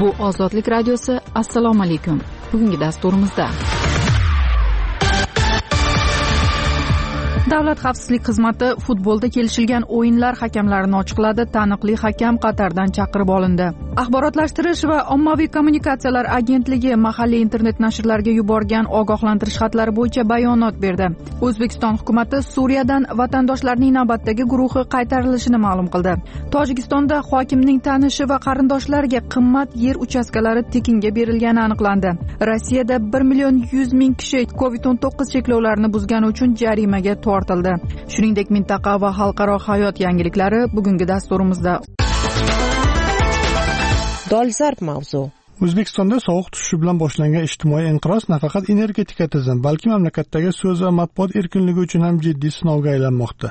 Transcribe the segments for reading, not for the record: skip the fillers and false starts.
Bu Ozodlik radiosi. Assalomu alaykum. Bugungi dasturimizda Davlat xavfsizlik xizmati futbolda kelishilgan o'yinlar hakamlarini ochiqladi. Taniqli hakam Qatardan chaqirib olindi. Axborotlashtirish va ommaviy kommunikatsiyalar agentligi mahalliy internet nashrlarga yuborgan ogohlantirish xatlari bo'yicha bayonot berdi. O'zbekiston hukumatı Suriyadan vatandoshlarning navbatdagi guruhi qaytarilishini ma'lum qildi. Tojikistonda hokimning tanishi va qarindoshlariga qimmat yer uchastkalari tekinga berilgani aniqlandi. Rossiyada 1.100.000 kishi COVID-19 cheklovlarini buzgani uchun jarimaga tortildi. Shuningdek, mintaqa va xalqaro hayot yangiliklari bugungi dasturimizda. Dolzarb mavzu. O'zbekistonda sovuq tushishi bilan boshlangan ijtimoiy inqiroz nafaqat energetika tizimi, balki mamlakatdagi so'z va matbuot erkinligi uchun ham jiddiy sinovga aylanmoqda.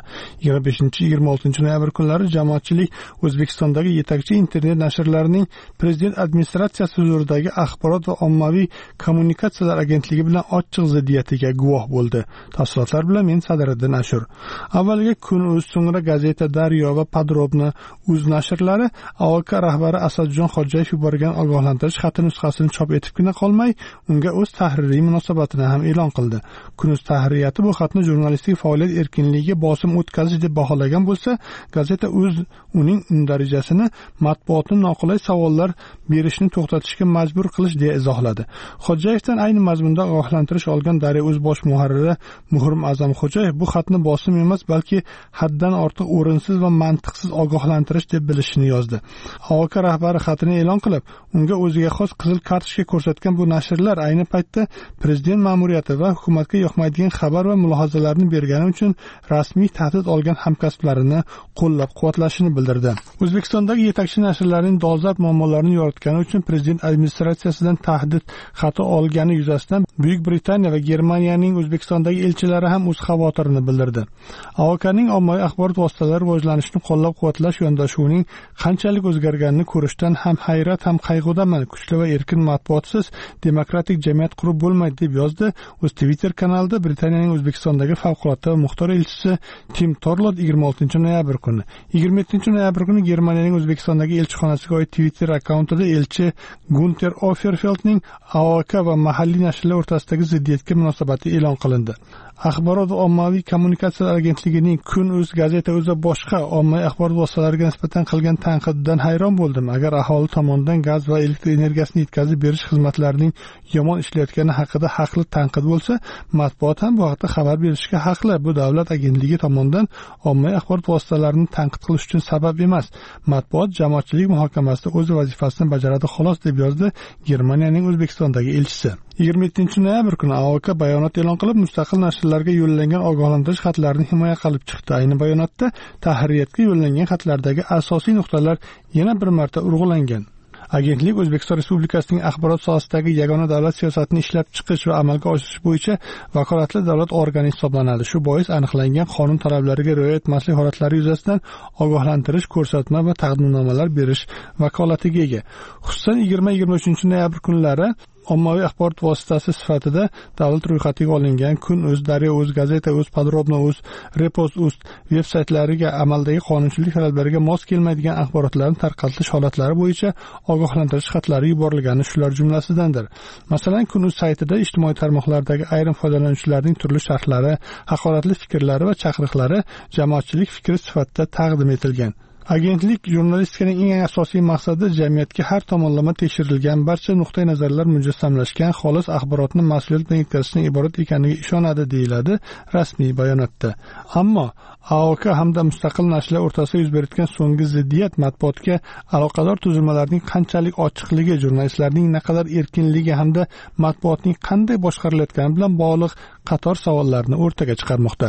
25-26 noyabr kunlari jamoatchilik O'zbekistondagi yetakchi internet nashrlarining prezident administratsiyasi huzuridagi axborot va ommaviy kommunikatsiyalar agentligi bilan ochiq ziddiyatiga guvoh bo'ldi. Tafsilotlar bilan men Sadriddin Ashur. Avvaliga Kun.uz, so'ngra gazeta Daryo va Podrobno uz nashrlari AOK rahbari Asadjon Xo'jayev yuborgan ogohlantirish xati nusxasini chop etibgina qolmay, unga o'z tahririy munosabatini ham e'lon qildi. Kun.uz tahririyati bu xatni jurnalistik faoliyat erkinligiga bosim o'tkazish deb baholagan bo'lsa, gazeta uning darajasini matbuotni noqulay savollar berishni to'xtatishga majbur qilish deya izohladi. Xo'jayevdan ayni mazmunda ogohlantirish olgan Daryo o'z bosh muharriri Muhrim A'zam Xo'jayev bu xatni bosim emas, balki haddan ortiq o'rinsiz va mantiqsiz ogohlantirish deb bilishini yozdi. AOK rahbari xatini e'lon qilib, unga o'ziga xos qizil kartochka ko'rsatgan bu nashrlar ayni paytda prezident ma'muriyati va hukumatga yoqmaydigan xabar va mulohazalarni bergani uchun rasmiy tahdid olgan hamkasblarini qo'llab-quvvatlashini bildirdi. O'zbekistondagi yetakchi nashrlarning dolzarb muammolarini yoritgani uchun prezident administratsiyasidan tahdid xati olgani yuzasidan Buyuk Britaniya va Germaniyaning O'zbekistondagi elchilari ham o'z xavotirini bildirdi. AOKning ommaviy axborot vositalari rivojlanishini qo'llab-quvvatlash yondashuvining qanchalik o'zgarganini ko'rishdan ham hayrat ham qayg'udaman. Kuchli va erkin matbuotsiz demokratik jamiyat qurib bo'lmaydi deb yozdi o'z Twitter kanalida Britaniyaning O'zbekistondagi favqulodda va muxtor elchisi Tim Torlod 26 noyabr kuni. 27 noyabr kuni Germaniyaning O'zbekistondagi elchixonasiga oid Twitter akkauntida elchi Gunter Offerfeldning AOK va mahalliy nashrlar o'rtasidagi ziddiyatga munosabati e'lon qilindi. Axborot va ommaviy kommunikatsiyalar agentligining Kun.uz, gazeta o'zi boshqa ommaviy axborot vositalariga nisbatan qilgan tanqididan hayron bo'ldim. Agar aholi tomonidan gaz va elektr energiyasini yetkazib berish xizmatlarining yomon ishlayotgani haqida haqli tanqid bo'lsa, matbuot ham bu haqda xabar berishga haqli. Bu davlat agentligi tomonidan ommaviy axborot vositalarini tanqid qilish uchun sabab emas. Matbuot jamoatchilik muhokamasida o'z vazifasini bajaradi xolos, deb yozdi Germaniyaning O'zbekistondagi elchisi. 27 noyabr kuni AOK bayonot e'lon qilib, mustaqil nashrlarga yo'llangan ogohlantirish xatlarini himoya qilib chiqdi. Ayni bayonotda tahririyatga yo'llangan xatlardagi asosiy nuqtalar yana bir marta urg'ulangan. Agentlik O'zbekiston Respublikasining axborot sohasidagi yagona davlat siyosatini ishlab chiqish va amalga oshirish bo'yicha vakolatli davlat organi hisoblanadi. Shu bois aniqlangan qonun talablariga rioya etmaslik holatlari yuzasidan ogohlantirish, ko'rsatma va taqdimnomalar berish vakolatiga ega. Xususan 20-23 noyabr kunlari ommaviy axborot vositasi sifatida davlat ro'yxatiga olingan Kun.uz, Daryo o'z, gazeta o'z, Podrobno o'z, Repost o'z veb-saytlariga amaldagi qonunchilik talablariga mos kelmaydigan axborotlarni tarqatish holatlari bo'yicha ogohlantirish xatlari yuborilgani shular jumlasidandir. Masalan, Kun.uz saytida ijtimoiy tarmoqlardagi ayrim foydalanuvchilarning turli sharhlari, haqoratli fikrlari va chaqiriqlari jamoatchilik fikri sifatida taqdim etilgan. Agentlik jurnalistikaning eng asosiy maqsadi jamiyatga har tomonlama tekshirilgan, barcha nuqtai nazarlar mujassamlashgan xolis axborotni mas'uliyat bilan yetkazishdan iborat ekaniga ishonadi, deyiladi rasmiy bayonotda. Ammo AOK hamda mustaqil nashrlar o'rtasida yuz berayotgan so'nggi ziddiyat matbuotga aloqador tuzilmalarning qanchalik ochiqligi, jurnalistlarning naqadar erkinligi hamda matbuotning qanday boshqarilayotgani bilan bog'liq qator savollarni o'rtaga chiqarmoqda.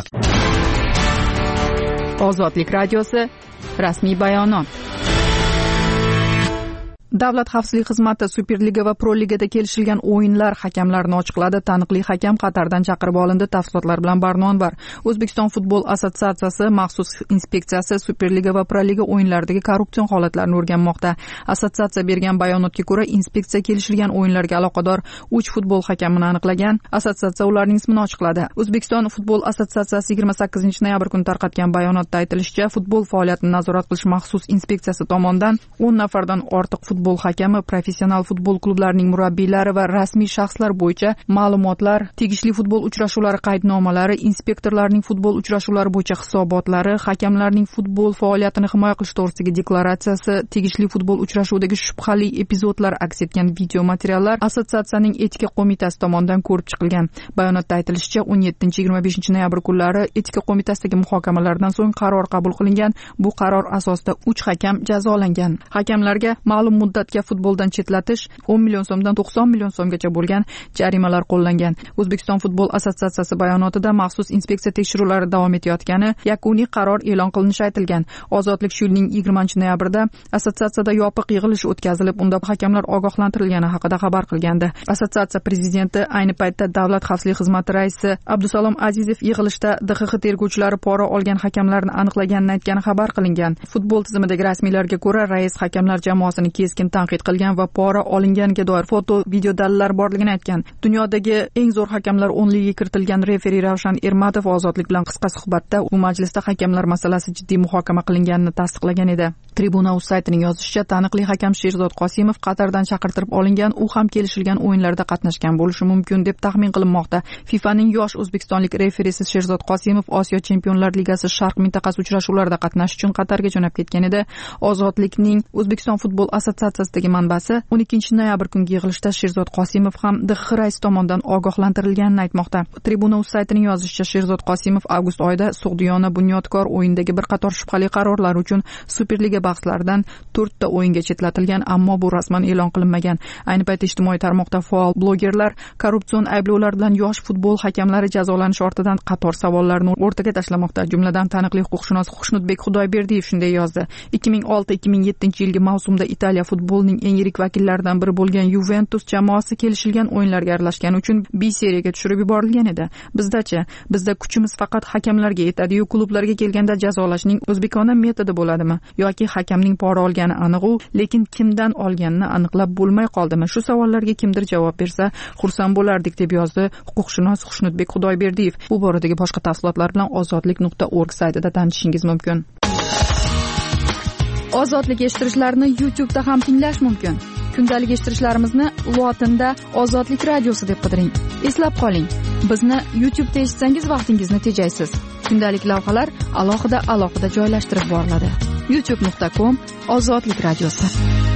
Ozodlik radiosi. Rasmiy bayonot. Davlat xavfsizlik xizmati Superliga va Pro Ligada kelishilgan o'yinlar hakamlarini ochiqladi. Taniqli hakam Qatardan chaqirib olindi. Tafsilotlar bilan Barnon var. O'zbekiston futbol assotsiatsiyasi maxsus inspeksiyasi Superliga va Pro Liga o'yinlaridagi korrupsion holatlarni o'rganmoqda. Assotsiatsiya bergan bayonotga ko'ra, inspeksiya kelishilgan o'yinlarga aloqador 3 futbol hakamini aniqlagan. Assotsiatsiya ularning ismini ochiqladi. O'zbekiston futbol assotsiatsiyasi 28 noyabr kuni tarqatgan bayonotda aytilishicha, futbol faoliyatini nazorat qilish maxsus inspeksiyasi tomonidan 10 nafardan ortiq futbol hakami, professional futbol klublarining murabbiylari va rasmiy shaxslar bo'yicha ma'lumotlar, tegishli futbol uchrashuvlari qaydnomalari, inspektorlarning futbol uchrashuvlari bo'yicha hisobotlari, hakamlarning futbol faoliyatini himoya qilish to'g'risidagi deklaratsiyasi, tegishli futbol uchrashuvdagi shubhali epizodlar aks etgan video materiallar assotsiatsiyaning etika qo'mitasi tomonidan ko'rib chiqilgan. Bayonotda aytilishicha, 17-25 noyabr kunlari etika qo'mitasidagi muhokamalardan so'ng qaror qabul qilingan. Bu qaror asosida 3 hakam jazolangan. Hakamlarga ma'lum muddatga futboldan chetlatish, 10 million so'mdan 90 million so'mgacha bo'lgan jarimalar qo'llangan. O'zbekiston futbol assotsiatsiyasi bayonotida maxsus inspeksiya tekshiruvlari davom etayotgani, yakuniy qaror e'lon qilinishi aytilgan. Ozodlik shu yilning 20-noyabrda assotsiatsiyada yopiq yig'ilish o'tkazilib, unda hakamlar ogohlantirilgani haqida xabar qilgandi. Assotsiatsiya prezidenti, ayni paytda Davlat xavfsizlik xizmati raisi Abdusalom Azizov yig'ilishda DXX tergovchilari pora olgan hakamlarni aniqlaganini aytgani xabar qilingan. Futbol tizimidagi rasmiylarga ko'ra, rais hakamlar jamoasini keskin tanqid qilgan va pora olinganiga doir foto, video dalillar borligini aytgan. Dunyodagi eng zo'r hakamlar 10ligiga kiritilgan referi Ravshan Ermatov Ozodlik bilan qisqa suhbatda u majlisda hakamlar masalasi jiddiy muhokama qilinganini tasdiqlagan edi. Tribuna.uz saytining yozishicha, taniqli hakam Sherzod Qosimov Qatardan chaqirtirib olingan, u ham kelishilgan o'yinlarda qatnashgan bo'lishi mumkin deb taxmin qilinmoqda. FIFAning yosh o'zbekistonlik referisi Sherzod Qosimov Osiyo Chempionlar Ligasi Sharq mintaqasi uchrashuvlarida qatnashish uchun Qatarga jo'nab ketgan edi. Ozodlikning O'zbekiston futbol assotsiatsiyasidagi manbasi 12-noyabr kungi yig'ilishda Sherzod Qosimov ham DXX raisi tomonidan ogohlantirilganini aytmoqda. Tribuna.uz saytining yozishicha, Sherzod Qosimov avgust oyida Sug'diyona Bunyodkor o'yinidagi bir qator shubhali qarorlar uchun Superliga bahslaridan 4 ta o'yinga chetlatilgan, ammo bu rasman e'lon qilinmagan. Ayni paytda ijtimoiy tarmoqda faol blogerlar korrupsion ayblovlar bilan yosh futbol hakamlari jazolanishi ortidan qator savollarni o'rtaga tashlamoqda. Jumladan taniqli huquqshunos Xushnudbek Xudoyberdiyev shunday yozdi: 2006-2007 mavsumda Italiya futbolining eng yirik vakillaridan biri bo'lgan Juventus jamoasi kelishilgan o'yinlarga aralashgani uchun B seriyaga tushirib yuborilgan edi. Bizda kuchimiz faqat hakamlarga yetadi-yu, klublarga kelganda jazolashning o'zbekona metodi bo'ladimi yoki hakamning pora olgani aniq-u, lekin kimdan olganini aniqlab bo'lmay qoldimi? Shu savollarga kimdir javob bersa, xursand bo'lardik, deb yozdi huquqshunos Xushnudbek Xudoyberdiyev. Bu boradagi boshqa tafsilotlar bilan ozodlik.org saytida tanishishingiz mumkin. Ozodlik eshittirishlarni YouTube'da ham tinglash mumkin. Kundalik eshittirishlarimizni lotinda Ozodlik radiosi deb qidiring. Eslab qoling, bizni YouTube'da eshitsangiz vaqtingizni tejaysiz. Kundalik lavhalar alohida joylashtirib boriladi. youtube.com/Ozodlik radiosi.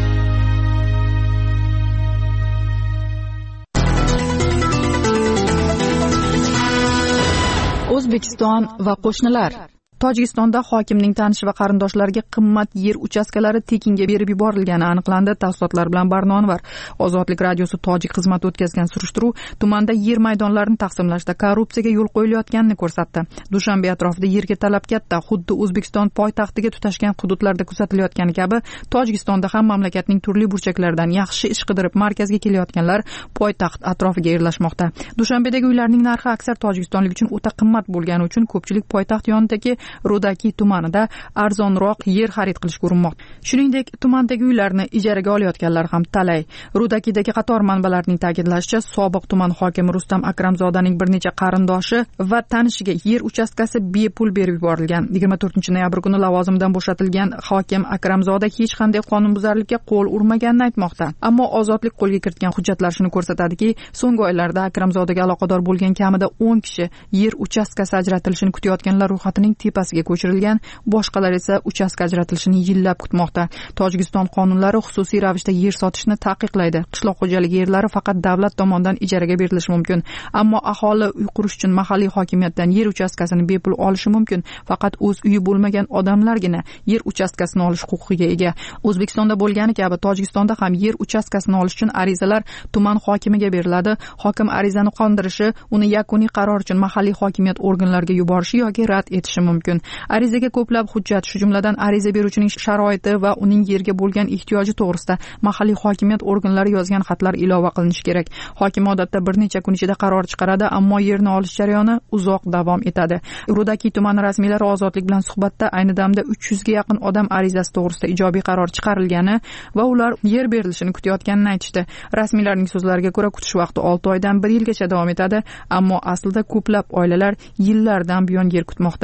O'zbekiston va qo'shnilar. Tojikistonda hokimning tanishi va qarindoshlariga qimmat yer uchastkalari tekinga berib yuborilgani aniqlandi. Tafsilotlar bilan Barnonvar. Ozodlik radiosi tojik xizmati o'tkazgan surishtiruv tumanda yer maydonlarini taqsimlashda korrupsiyaga yo'l qo'yilayotganini ko'rsatdi. Dushanbe atrofida yerga talab katta, xuddi O'zbekiston poytaxtiga tutashgan hududlarda kuzatilayotgani kabi, Tojikistonda ham mamlakatning turli burchaklaridan yaxshi ish qidirib markazga kelayotganlar poytaxt atrofiga yerlashmoqda. Dushanbedagi uylarning narxi aksar tojikistonlik uchun o'ta qimmat bo'lgani uchun ko'pchilik poytaxt yonidagi Rudaki tumanida arzonroq yer xarid qilishga urinmoqda. Shuningdek, tumandagi uylarni ijaraga olayotganlar ham talay. Rudakidagi qator manbalarning ta'kidlashicha, sobiq tuman hokimi Rustam Akramzodaning bir necha qarindoshi va tanishiga yer uchastkasi bepul berib yuborilgan. 24-noyabr kuni lavozimidan bo'shatilgan hokim Akramzoda hech qanday qonunbuzarlikka qo'l urmaganini aytmoqda. Ammo Ozodlik qo'lga kiritgan hujjatlar shuni ko'rsatadiki, so'nggi oylarda Akramzodaga aloqador bo'lgan kamida 10 kishi yer uchastkasi ajratilishini kutayotganlar ro'yxatining tepasiga ko'chirilgan, boshqalar esa uchastka ajratilishini yillab kutmoqda. Tojikiston qonunlari xususiy ravishda yer sotishni taqiqlaydi. Qishloq xo'jaligi yerlari faqat davlat tomonidan ijaraga berilishi mumkin. Ammo aholi uy qurish uchun mahalliy hokimiyatdan yer uchastkasini bepul olishi mumkin. Faqat o'z uyi bo'lmagan odamlargina yer uchastkasini olish huquqiga ega. O'zbekistonda bo'lgani kabi Tojikistonda ham yer uchastkasini olish uchun arizalar tuman hokimiga beriladi. Hokim arizani qondirishi, uni yakuniy qaror uchun mahalliy hokimiyat organlariga yuborishi yoki rad etishi mumkin. Arizaga ko'plab hujjat, shu jumladan ariza beruvchining sharoiti va uning yerga bo'lgan ehtiyoji to'g'risida mahalliy hokimiyat organlari yozgan xatlar ilova qilinishi kerak. Hokim odatda bir necha kun ichida qaror chiqaradi, ammo yerni olish jarayoni uzoq davom etadi. Rudaki tumani rasmiylari Ozodlik bilan suhbatda ayni damda 300 ga yaqin odam arizasi to'g'risida ijobiy qaror chiqarilgani va ular yer berilishini kutayotganini aytishdi. Rasmiylarning so'zlariga ko'ra, kutish vaqti 6 oydan 1 yilgacha davom etadi, ammo aslida ko'plab oilalar yillardan buyon yer kutmoqda. Yer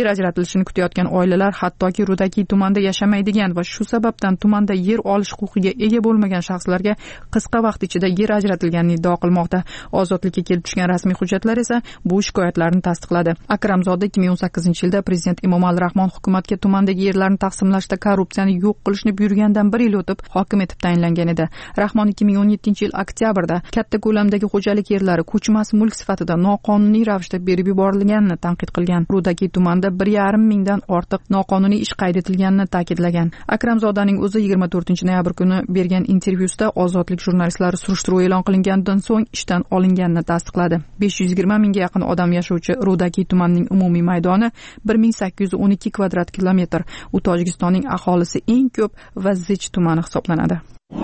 yer ajratilishini kutayotgan oilalar hattoki Rudaki tumanida yashamaydigan va shu sababdan tumanda yer olish huquqiga ega bo'lmagan shaxslarga qisqa vaqt ichida yer ajratilganini iddao qilmoqda. Ozodlikka kelib tushgan rasmiy hujjatlar esa bu shikoyatlarni tasdiqladi. Akramzoda 2018-yilda prezident Emomali Rahmon hukumatga tumandagi yerlarni taqsimlashda korrupsiyani yo'q qilishni buyurgandan 1 yil o'tib hokim etib tayinlangan edi. Rahmon 2017-yil oktyabrda katta ko'lamdagi xo'jalik yerlari ko'chmas mulk sifatida noqonuniy ravishda berib yuborilganini tanqid qilgan. Rudaki tumanida 1,5 mingdan ortiq noqonuniy ish qayd etilganini ta'kidlagan. Akramzodaning o'zi 24-noyabr kuni bergan intervyusida ozodlik jurnalistlari surishtiruv e'lon qilinganidan so'ng ishdan olinganini tasdiqladi. 520 mingga yaqin odam yashovchi Rudaki tumanining umumiy maydoni 1812 kvadrat kilometr. U Tojikistonning aholisi eng ko'p va zich tumani hisoblanadi.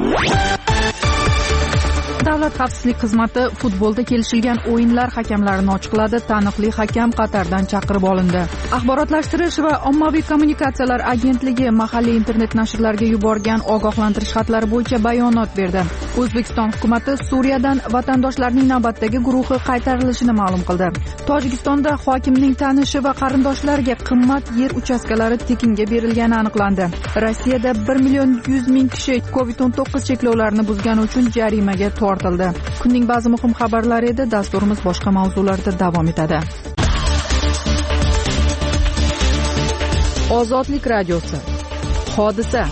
Davlat xavfsizlik xizmati futbolda kelishilgan o'yinlar hakamlarini ochiqladi. Taniqli hakam Qatardan chaqirib olindi. Axborotlashtirish va ommaviy kommunikatsiyalar agentligi mahalliy internet nashrlarga yuborgan ogohlantirish xatlari bo'yicha bayonot berdi. O'zbekiston hukumatı Suriyadan vatandoshlarning navbatdagi guruhi qaytarilishini ma'lum qildi. Tojikistonda hokimning tanishi va qarindoshlariga qimmat yer uchastkalari tekinga berilgani aniqlandi. Rossiyada 1,100,000 kishi COVID-19 cheklovlarini buzgani uchun jarimaga tortildi. Kunning ba'zi muhim xabarlari edi. Dasturimiz boshqa mavzularda davom etadi. Ozodlik radiosi. Hodisa.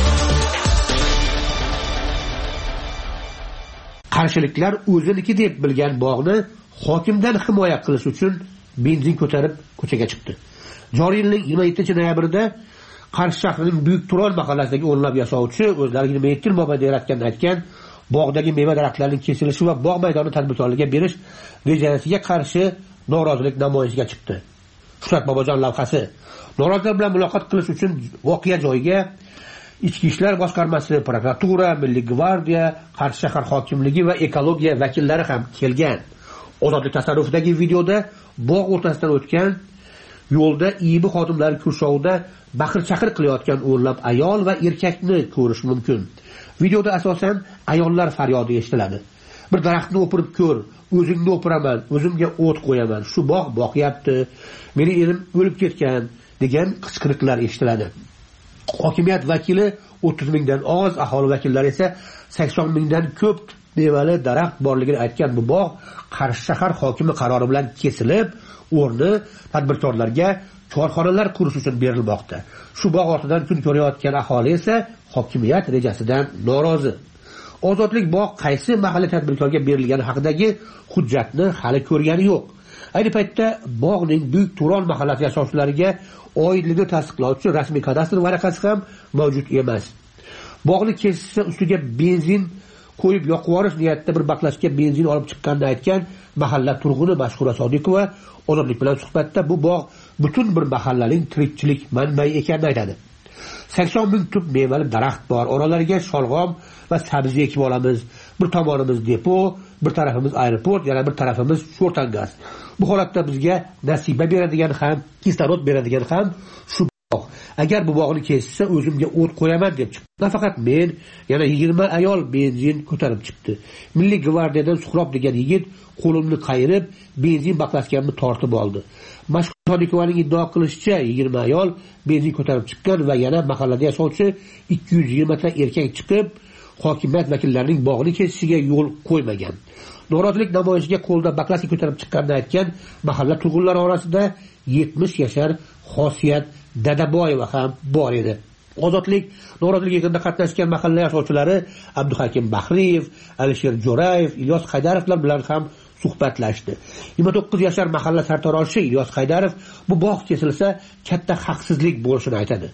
Qarshiliklar o'ziniki deb bilgan bog'ni hokimdan himoya qilish uchun benzin ko'tarib ko'chaga chiqdi. Joriy yilning 27-noyabrida Qarshi shahrining Buyuk Turon mahallasidagi o'nlab yashovchi o'zlari 27 yil mobaynida yaratganini aytgan bog'dagi meva daraxtlarining kesilishi va bog' maydoni tadbirkorlarga berish rejasiga qarshi norozilik namoyishiga chiqdi. Shuhrat Bobojon lavhasi. Norozilar bilan muloqot qilish uchun voqea joyiga Ichki ishlar boshqarmasi, prokuratura, Milliy gvardiya, Qarshi shahar hokimligi va ekologiya vakillari ham kelgan. Ozodlik tasarrufidagi videoda bog' o'rtasidan o'tgan yo'lda IIB xodimlari kurshovida baqir-chaqir qilayotgan o'nlab ayol va erkakni ko'rish mumkin. Videoda asosan ayollar faryodi eshitiladi. Bir daraxtni o'pirib ko'r, o'zingni o'piraman, o'zimga o't qo'yaman, shu bog' boqyapti, meni erim o'lib ketgan degan qichqiriqlar eshitiladi. Hokimiyat vakili 30 mingdan oz, aholi vakillari esa 80 mingdan ko'p mevali daraxt borligini aytgan bu bog' Qarshi shahar hokimi qarori bilan kesilib, o'rni tadbirkorlarga korxonalar qurish uchun berilmoqda. Shu bog' ortidan kun ko'rayotgan aholi esa hokimiyat rejasidan norozi. Ozodlik bog' qaysi mahalliy tadbirkorga berilgani haqidagi hujjatni hali ko'rgani yo'q. Ayni paytda bog'ning Buyuk Turon mahallasi yashovchilariga oidligini tasdiqlovchi rasmiy kadastr varaqasi ham mavjud emas. Bog'ni kesishsa ustiga benzin qo'yib yoqib yuborish niyatida bir baklashga benzin olib chiqqanini aytgan mahalla turg'uni Mashhura Sodiqova Ozodlik bilan suhbatda bu bog' butun bir mahallaning tirikchilik manbai ekanini aytadi. 80 ming tub mevali daraxt bor. Oralariga sholg'om va sabzi ekib olamiz. Bir tomonimiz depo, bir tarafimiz aeroport, yana bir tarafimiz sho'rtangaz. Bu holatda bizga nasiba beradigan ham, kislorod beradigan ham shu bog'. Agar bu bog'ni kesishsa o'zimga o't qo'yaman deb chiqdi. Nafaqat men, yana 20 ayol benzin ko'tarib chiqdi. Milliy gvardiyadan Suhrob degan yigit qo'limni qayirib, benzin baklashganimni tortib oldi. Mashhur Sodiqovaning iddao qilishicha 20 ayol benzin ko'tarib chiqqan va yana mahallada yashovchi 220 ta erkak chiqib, hokimiyat vakillarining bog'ni kesishiga yo'l qo'ymagan. Norozilik namoyishiga qo'lda baklashga ko'tarib chiqqanini aytgan mahalla turg'unlari orasida 70 yashar Xosiyat Dadaboyeva ham bor edi. Ozodlik norozilik yig'inida qatnashgan mahalla yashovchilari Abduhakim Bahriyev, Alisher Jo'rayev, Ilyos Haydarovlar bilan ham suhbatlashdi. 29 yashar mahalla sartaroshi Ilyos Haydarov bu bog' kesilsa katta haqsizlik bo'lishini aytadi.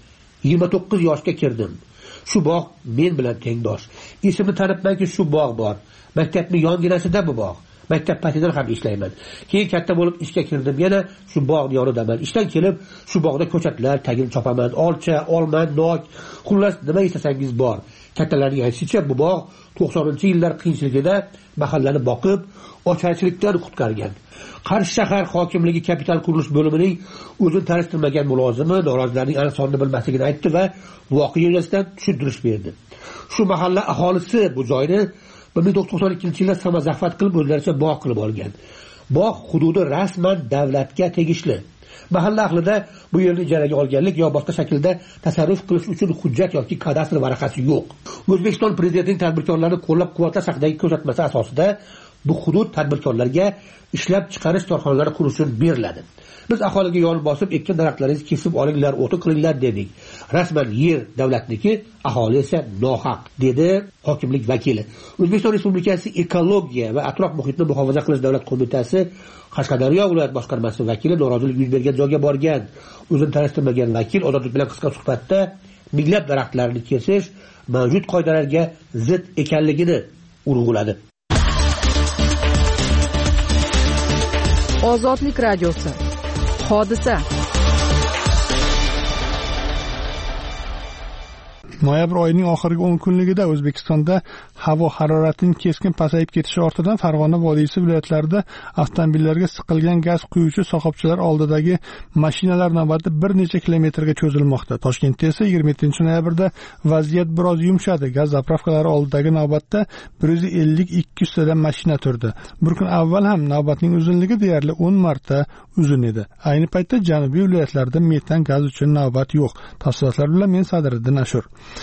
29 yoshga kirdim. Shu bog' men bilan tengdosh. Esimni tanibmanki shu bog' bor. Maktabning yonginasida bu bog'. Maktab paytidan ham ishlayman. Keyin katta bo'lib ishga kirdim, yana shu bog' yonidaman. Ishdan kelib shu bog'da ko'chatlar tagini chopaman, olcha, olma, nok, xullas nima istasangiz bor. Kattalarning aytishicha bu bog' 90-yillar qiyinchiligida mahallani boqib, ocharchilikdan qutqargan. Qarshi shahar hokimligi kapital qurilish bo'limining o'zini tanishtirmagan mulozimi norozilarning aniq sonini bilmasligini aytdi va voqea yuzasidan tushuntirish berdi. Shu mahalla aholisi bu joyni 1992-yilda samazafat qilib o'zlaricha bog' qilib olgan. Bog' hududi rasman davlatga tegishli. Mahalla ahlida bu yerni ijaraga olganlik yo boshqa shaklda tasarruf qilish uchun hujjat yoki kadastr varaqasi yo'q. O'zbekiston Prezidentining tadbirkorlarni qo'llab-quvvatlash haqidagi ko'rsatmasi asosida bu hudud tadbirkorlarga ishlab chiqarish korxonalari qurish uchun beriladi. Biz aholiga yo'l bosib, ekkan daraxtlaringizni kesib olinglar, o'ti qilinglar dedik. Rasman yer davlatniki, aholi esa nohaq, dedi hokimlik vakili. O'zbekiston Respublikasi Ekologiya va atrof muhitni muhofaza qilish davlat qo'mitasi Qashqadaryo viloyat boshqarmasi vakili norozilik yuz bergan joyga borgan. O'zini tanishtirmagan vakil Ozodlik bilan qisqa suhbatda minglab daraxtlarni kesish mavjud qoidalarga zid ekanligini urg'uladi. Ozodlik radiosi. Hodisa. Noyabr oyining oxirgi 10 kunligida O'zbekistonda havo haroratining keskin pasayib ketishi ortidan Farg'ona vodiysi viloyatlarida avtomobillarga siqilgan gaz quyuvchi shoxobchalar oldidagi mashinalar navbati bir necha kilometrga cho'zilmoqda. Toshkentda esa 27-noyabrda vaziyat biroz yumshadi. Gaz zapravkalari oldidagi navbatda 150-200 tadan mashina turdi. Bir kun avval ham navbatning uzunligi deyarli 10 marta uzun edi. Ayni paytda janubiy viloyatlarda metan gaz uchun navbat yo'q. Tafsilotlar bilan men Sadriddin Ashur.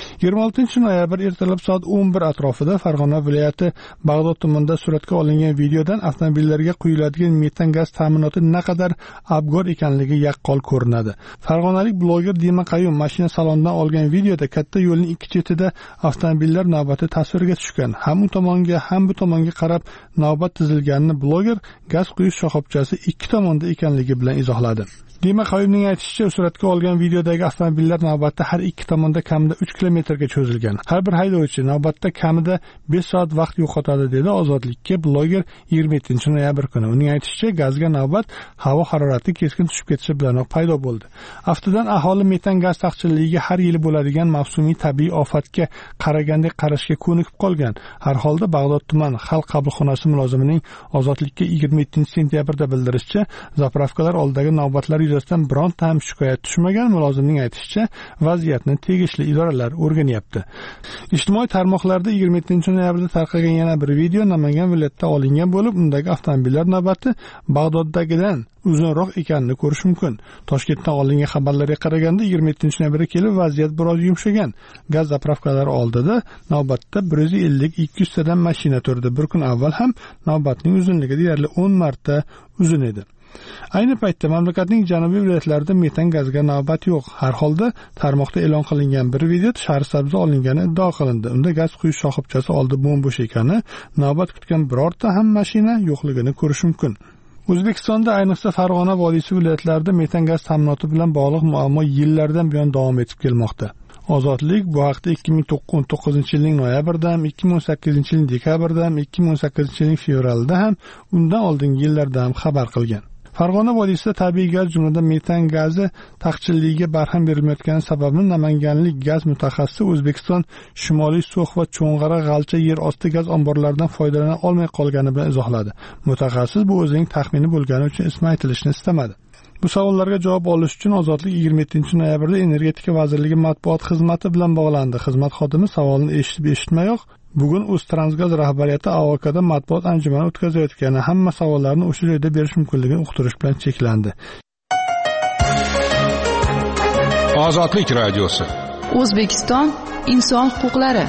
26-noyabr ertalab soat 11 atrofida Farg'ona viloyati Bag'dod tumanida suratga olingan videodan avtomobillarga quyiladigan metan gaz ta'minoti naqadar abgor ekanligi yaqqol ko'rinadi. Farg'onalik bloger Dima Qayyum mashina salonidan olgan videoda katta yo'lning ikki chetida avtomobillar navbati tasvirga tushgan. Ham u tomonga, ham bu tomonga qarab navbat tizilganini bloger gaz quyish shoxobchasi ikki tomonda ekanligi bilan izohladi. Dima Qayyumning aytishicha, suratga olgan videodagi avtomobillar navbatda har ikki tomonda kamida 3 kilometrga cho'zilgan. Har bir haydovchi navbatda kamida 5 soat vaqt yo'qotadi, dedi Ozodlikka bloger 27-noyabr kuni. Uning aytishicha, gazga navbat havo harorati keskin tushib ketishi bilan paydo bo'ldi. Aftidan aholi metan gaz taqchilligiga har yili bo'ladigan mavsumiy tabiiy ofatga qaragandek qarashga ko'nikib qolgan. Har holda Bag'dod tuman xalq qabulxonasi mulozimining Ozodlikka 27-sentyabrda bildirishicha, zapravkalar oldidagi navbatlar yuzasidan bironta ham shikoyat tushmagan. Mulozimning aytishicha, vaziyatni tegishli idoralar o'rganyapti. Ijtimoiy tarmoqlarda 27-noyabrda tarqagan yana bir video Namangan viloyatida olingan bo'lib, undagi avtomobillar navbati Bag'doddagidan uzunroq ekanini ko'rish mumkin. Toshkentdan olingan xabarlarga qaraganda 27-noyabrda kelib vaziyat biroz yumshagan. Gaz zapravkalari oldida navbatda 150-200 tadan mashina turdi. Bir kun avval ham navbatning uzunligi deyarli 10 marta uzun edi. Ayni paytda mamlakatning janubiy viloyatlarida metan gazga navbat yo'q. Har holda tarmoqda e'lon qilingan bir video Shahrisabzda olingani iddia qilindi. Unda gaz quyish shoxobchasi oldi bo'm-bo'sh ekani, navbat kutgan birorta ham mashina yo'qligini ko'rish mumkin. O'zbekistonda, ayniqsa Farg'ona vodiysi viloyatlarida metan gaz ta'minoti bilan bog'liq muammo yillardan buyon davom etib kelmoqda. Ozodlik bu haqda 2019-yilning noyabrida ham, 2018-yilning dekabrida ham, 2018-yilning fevralida ham, undan oldingi yillarda ham xabar qilgan. Farg'ona vodiysida tabiiy gaz jumladan metan gazi taqchilligiga barham berilmayotgani sababini namanganlik gaz mutaxassisi O'zbekiston Shimoliy So'x va Cho'ng'ara G'alcha yer osti gaz omborlaridan foydalana olmay qolgani bilan izohladi. Mutaxassis bu o'zining taxmini bo'lgani uchun ismi aytilishni istamadi. Bu savollarga javob olish uchun Ozodlik 27-noyabrda Energetika vazirligi matbuot xizmati bilan bog'landi. Xizmat xodimi savolni eshitib-eshitmayoq bugun O'ztransgaz rahbariyati AOKda matbuot anjumani o'tkazayotgani, hamma savollarni o'sha joyda berish mumkinligini uqtirish bilan cheklandi. Ozodlik radiosi. O'zbekiston inson huquqlari.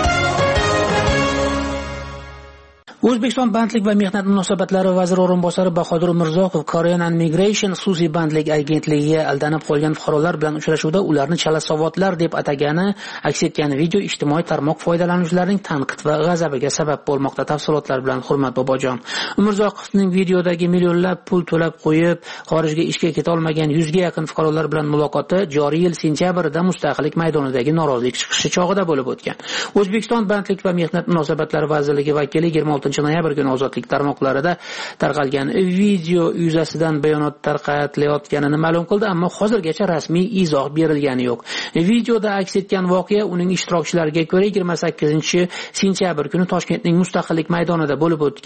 O'zbekiston bandlik va mehnat munosabatlari vaziri o'rinbosari Bahodir Umurzoqov Korean and Migration xususiy bandlik agentligiga aldanib qolgan fuqarolar bilan uchrashuvda ularni chalasavotlar deb atagani aks etgan video ijtimoiy tarmoq foydalanuvchilarining tanqid va g'azabiga sabab bo'lmoqda. Tafsilotlar bilan Hurmat Bobojon. Umurzoqovning videodagi millionlab pul to'lab qo'yib xorijga ishga keta olmagan 100 ga yaqin fuqarolar bilan muloqoti joriy yil sentyabrda Mustaqillik maydonidagi norozilik chiqishi chog'ida bo'lib o'tgan. O'zbekiston bandlik va mehnat munosabatlari vazirligi vakili 26-noyabr kuni Ozodlik tarmoqlarida tarqalgan video yuzasidan bayonot tarqatilayotganini ma'lum qildi, ammo hozirgacha rasmiy izoh berilgani yo'q. Videoda aks etgan voqea uning ishtirokchilariga ko'ra 28-sentyabr kuni Toshkentning Mustaqillik maydonida bo'lib o'tgan.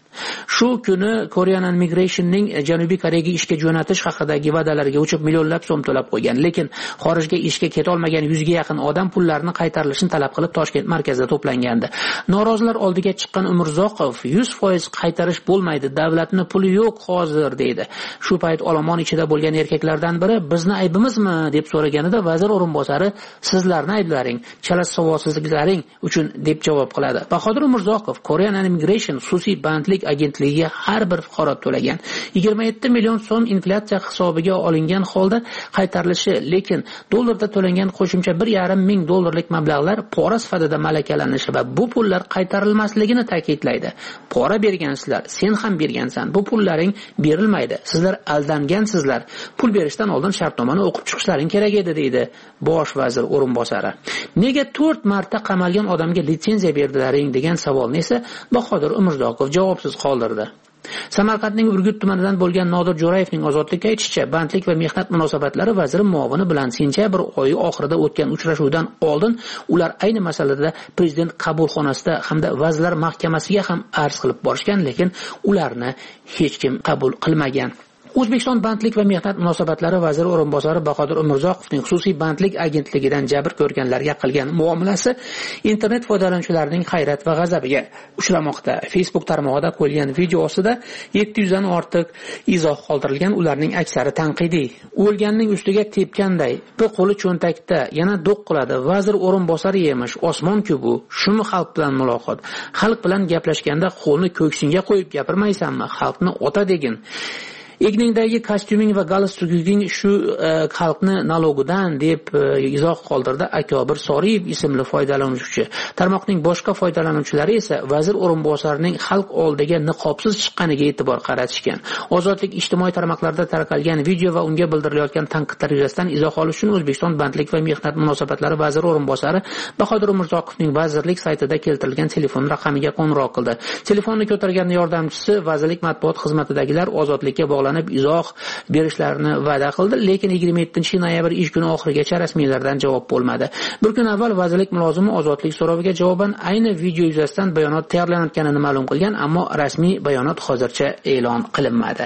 Shu kuni Korean Migration'ning Janubiy Koreyaga ishga jo'natish haqidagi va'dalariga uchib millionlab so'm to'lab qo'ygan, lekin xorijga ishga keta olmagan 100 ga yaqin odam pullarni qaytarilishini talab qilib Toshkent markazida to'plangandi. Norozilar oldiga chiqqan Umurzoqov 100% qaytarish bo'lmaydi, davlatning puli yo'q hozir deydi. Shu payt olomon ichida bo'lgan erkaklardan biri bizni aybimizmi deb so'raganida vazir o'rinbosari sizlarni ayblaring, chala savodsizliklaring uchun deb javob qiladi. Bahodir Umurzoqov Korean Immigration xususiy bandlik agentligiga har bir fuqaro to'lagan 27 million so'm inflyatsiya hisobiga olingan holda qaytarilishi, lekin dollarda to'langan qo'shimcha 1,5 ming dollarlik mablag'lar pora sifatida malakalanishi va bu pullar qaytarilmasligini ta'kidlaydi. Pora bergansizlar, sen ham bergansan, bu pullaring berilmaydi, sizlar aldangansizlar, pul berishdan oldin shartnomani o'qib chiqishlaring kerak edi deydi bosh vazir o'rinbosari. Nega 4 marta qamalgan odamga litsenziya berdilaring degan savolni esa Bahodir Umurzoqov javobsiz qoldirdi. Samarqandning Urgut tumanidan bo'lgan Nodir Jo'rayevning ozodlikka aytishicha, bandlik va mehnat munosabatlari vaziri muovini bilan sentyabr oyi oxirida o'tgan uchrashuvdan oldin ular ayni masalada prezident qabulxonasida hamda vazirlar mahkamasiga ham arz qilib borishgan, lekin ularni hech kim qabul qilmagan. O'zbekiston bandlik va mehnat munosabatlari vaziri o'rinbosari Bahodir Umurzoqovning xususiy bandlik agentligidan jabr ko'rganlarga qilgan muomalasi internet foydalanuvchilarining hayrat va g'azabiga uchramoqda. Facebook tarmog'ida qo'yilgan video ostida 700 dan ortiq izoh qoldirilgan, ularning aksari tanqidiy. O'lganning ustiga tepganday, bir qo'li cho'ntakda, yana do'q qiladi. Vazir o'rinbosari emish, osmon-ku bu. Shumi xalq bilan muloqot? Xalq bilan gaplashganda qo'lni ko'ksingga qo'yib gapirmaysanmi? Xalqni ota degin. Egningdagi kostyuming va galstuking shu xalqni nalogidan deb izoh qoldirdi Akobir Soriyev ismli foydalanuvchi. Tarmoqning boshqa foydalanuvchilari esa vazir o'rinbosarining xalq oldiga niqobsiz chiqqaniga e'tibor qaratishgan. Ozodlik ijtimoiy tarmoqlarda tarqalgan video va unga bildirilayotgan tanqidlar yuzasidan izoh olish uchun O'zbekiston bandlik va mehnat munosabatlari vaziri o'rinbosari Bahodir Umurzoqovning vazirlik saytida keltirilgan telefon raqamiga qo'ng'iroq qildi. Telefonni ko'targan yordamchisi vazirlik matbuot xizmatidagilar ozodlikka bog'lanib izoh berishlarini va'da qildi, lekin 27-noyabr ish kuni oxirigacha rasmiylardan javob bo'lmadi. Bir kun avval vazirlik mulozimi ozodlik so'roviga javoban ayni video yuzasidan bayonot tayyorlanayotganini ma'lum qilgan, ammo rasmiy bayonot hozircha e'lon qilinmadi.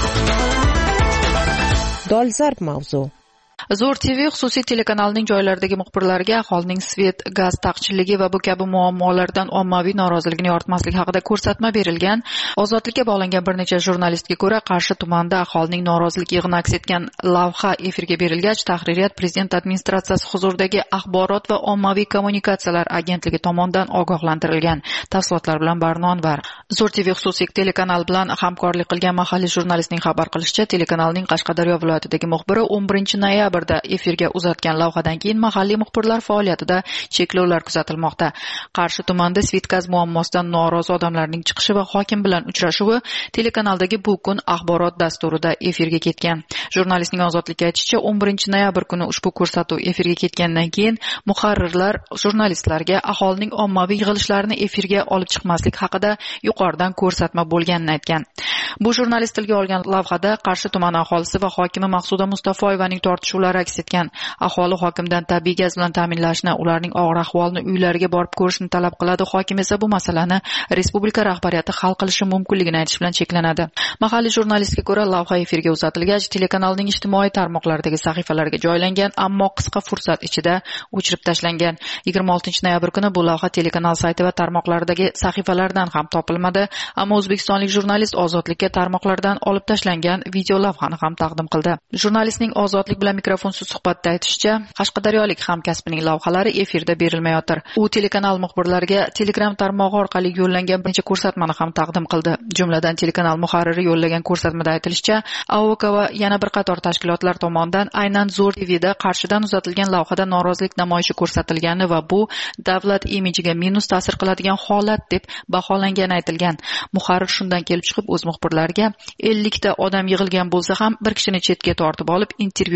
Dolzarb mavzu. Zo'r TV xususiy telekanalining joylaridagi muxbirlariga aholining svet, gaz taqchilligi va bu kabi muammolardan ommaviy noroziligini yoritmaslik haqida ko'rsatma berilgan. Ozodlikka bog'langan bir necha jurnalistga ko'ra, Qarshi tumanida aholining norozilik yig'ini aks etgan lavha efirga berilgach, Tahririyat prezident administratsiyasi huzuridagi axborot va ommaviy kommunikatsiyalar agentligi tomonidan ogohlantirilgan. Tafsilotlar bilan Barnon var. Zo'r TV xususiy telekanal bilan hamkorlik qilgan mahalliy jurnalistning xabar qilishicha, telekanalning Qashqadaryo viloyatidagi muxbiri 11-noyabrda efirga uzatgan lavhadan keyin mahalliy muxbirlar faoliyatida cheklovlar kuzatilmoqda. Qarshi tumanida Svitkaz muammosidan norozi odamlarning chiqishi va hokim bilan uchrashuvi telekanaldagi bu kun axborot dasturida efirga ketgan. Jurnalistning ozodlikka aytishicha, 11-noyabr kuni ushbu ko'rsatuv efirga ketgandan keyin muharrirlar jurnalistlarga aholining ommaviy yig'ilishlarini efirga olib chiqmaslik haqida yuqoridan ko'rsatma bo'lganini aytgan. Bu jurnalist tilga olgan lavhada Qarshi tumani aholisi va hokimi Maqsuda Mustafoyevaning tortishuvlari aks etgan. Aholi hokimdan tabiiy gaz bilan ta'minlashni, ularning og'ir ahvolini uylariga borib ko'rishni talab qiladi. Hokim esa bu masalani respublika rahbariyati hal qilishi mumkinligini aytish bilan cheklanadi. Mahalliy jurnalistga ko'ra, lavha efirga uzatilgach, telekanalning ijtimoiy tarmoqlardagi sahifalarga joylangan, ammo qisqa fursat ichida o'chirib tashlangan. 26-noyabr kuni bu lavha telekanal sayti va tarmoqlardagi sahifalardan ham topilmadi, ammo o'zbekistonlik jurnalist Ozodlikka tarmoqlardan olib tashlangan video lavhani ham taqdim qildi. Jurnalistning Ozodlik bilan mikrofonsiz suhbatda aytishicha, qashqadaryolik hamkasbining lavhalari efirda berilmayotir. U telekanal muxbirlariga Telegram tarmog'i orqali yo'llangan bir necha ko'rsatmani ham taqdim qildi. Jumladan telekanal muharriri yo'llagan ko'rsatmada aytilishicha, AOK va yana bir qator tashkilotlar tomonidan aynan Zo'r TVda Qarshidan uzatilgan lavhada norozilik namoyishi ko'rsatilgani va bu davlat imijiga minus ta'sir qiladigan holat deb baholangani aytilgan. Muharrir shundan kelib chiqib o'z muxbirlariga 50 ta odam yig'ilgan bo'lsa ham bir kishini chetga tortib olib intervyu qilishni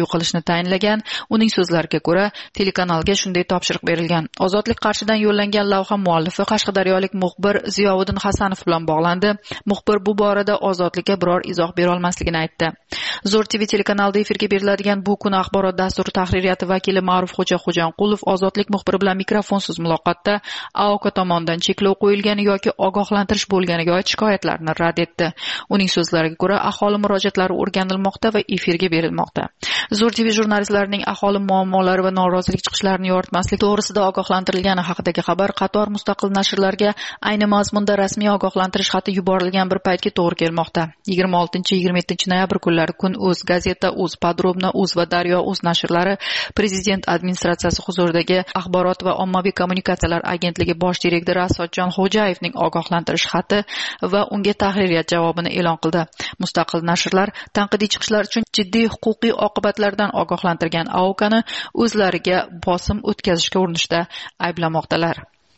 tayinlagan. Uning so'zlariga ko'ra, telekanalga shunday topshiriq berilgan. Ozodlik qarshidan yo'llangan lavha muallifi qashqadaryolik muxbir Ziyovuddin Hasanov bilan bog'landi. Muxbir bu borada Ozodlikka biror izoh bera olmasligini aytdi. Zo'r TV telekanalida efirga beriladigan Bu kun axborot dasturi tahririyati vakili Ma'rufxo'ja Xo'janqulov Ozodlik muxbiri bilan mikrofonsiz muloqotda AOK tomonidan cheklov qo'yilgani yoki ogohlantirish bo'lganiga oid shikoyatlarni rad etdi. Uning so'zlariga ko'ra, aholi murojaatlari o'rganilmoqda va efirga berilmoqda. Zo'r TV jurnalistlarining aholi muammolari va norozilik chiqishlarini yoritmaslik to'g'risida ogohlantirilgani haqidagi xabar qator mustaqil nashrlarga ayni mazmunda rasmiy ogohlantirish xati yuborilgan bir paytga to'g'ri kelmoqda. 26-27 noyabr kunlari Kun.uz gazeta, Uz Podrobno, Uz va Daryo Uz nashrlari Prezident administratsiyasi huzuridagi Axborot va ommaviy kommunikatsiyalar agentligi bosh direktori Asodjon Xo'jayevning ogohlantirish xati va unga tahririyat javobini e'lon qildi. Mustaqil nashrlar tanqidiy chiqishlar uchun jiddiy huquqiy oqibatlardan ogohlantirgan AOKni o'zlariga bosim o'tkazishga urinishda ayblamoqdalar.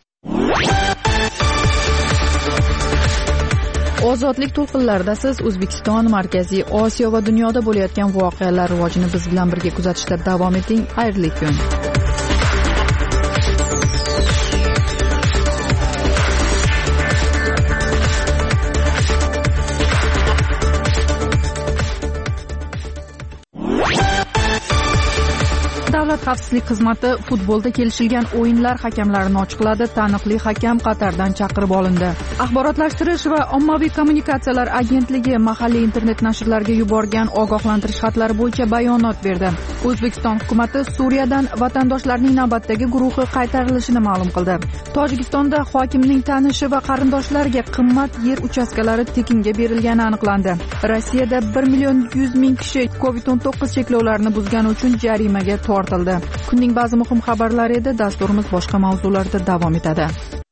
Ozodlik to'lqinlarida siz O'zbekiston, Markaziy Osiyo va dunyoda bo'layotgan voqealar rivojini biz bilan birga kuzatishda davom eting. Xayrli kun. Davlat xavfsizlik xizmati futbolda kelishilgan o'yinlar hakamlarini ochiqladi. Taniqli hakam Qatardan chaqirib olindi. Axborotlashtirish va ommaviy kommunikatsiyalar agentligi mahalliy internet nashrlarga yuborgan ogohlantirish xatlari bo'yicha bayonot berdi. O'zbekiston hukumatı Suriyadan vatandoshlarning navbatdagi guruhi qaytarilishini ma'lum qildi. Tojikistonda hokimning tanishi va qarindoshlariga qimmat yer uchastkalari tekinga berilgani aniqlandi. Rossiyada 1.100.000 kishi COVID-19 cheklovlarini buzgani uchun jarimaga tortildi. Kunning ba'zi muhim xabarlari edi. Dasturimiz boshqa mavzularda davom etadi.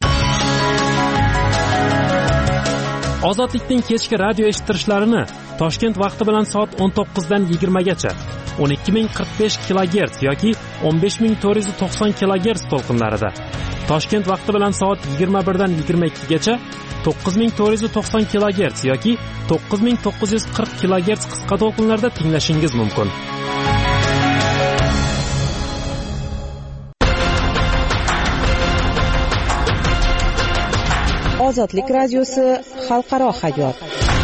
Ozodlikning kechki radio eshittirishlarini Toshkent vaqti bilan soat 19 dan 20 gacha 12045 kHz yoki 15490 kHz to'lqinlarida, Toshkent vaqti bilan soat 21 dan 22 gacha 9490 kHz yoki 9940 kHz qisqa to'lqinlarda tinglashingiz mumkin. Ozodlik radiosi xalqaro hayot.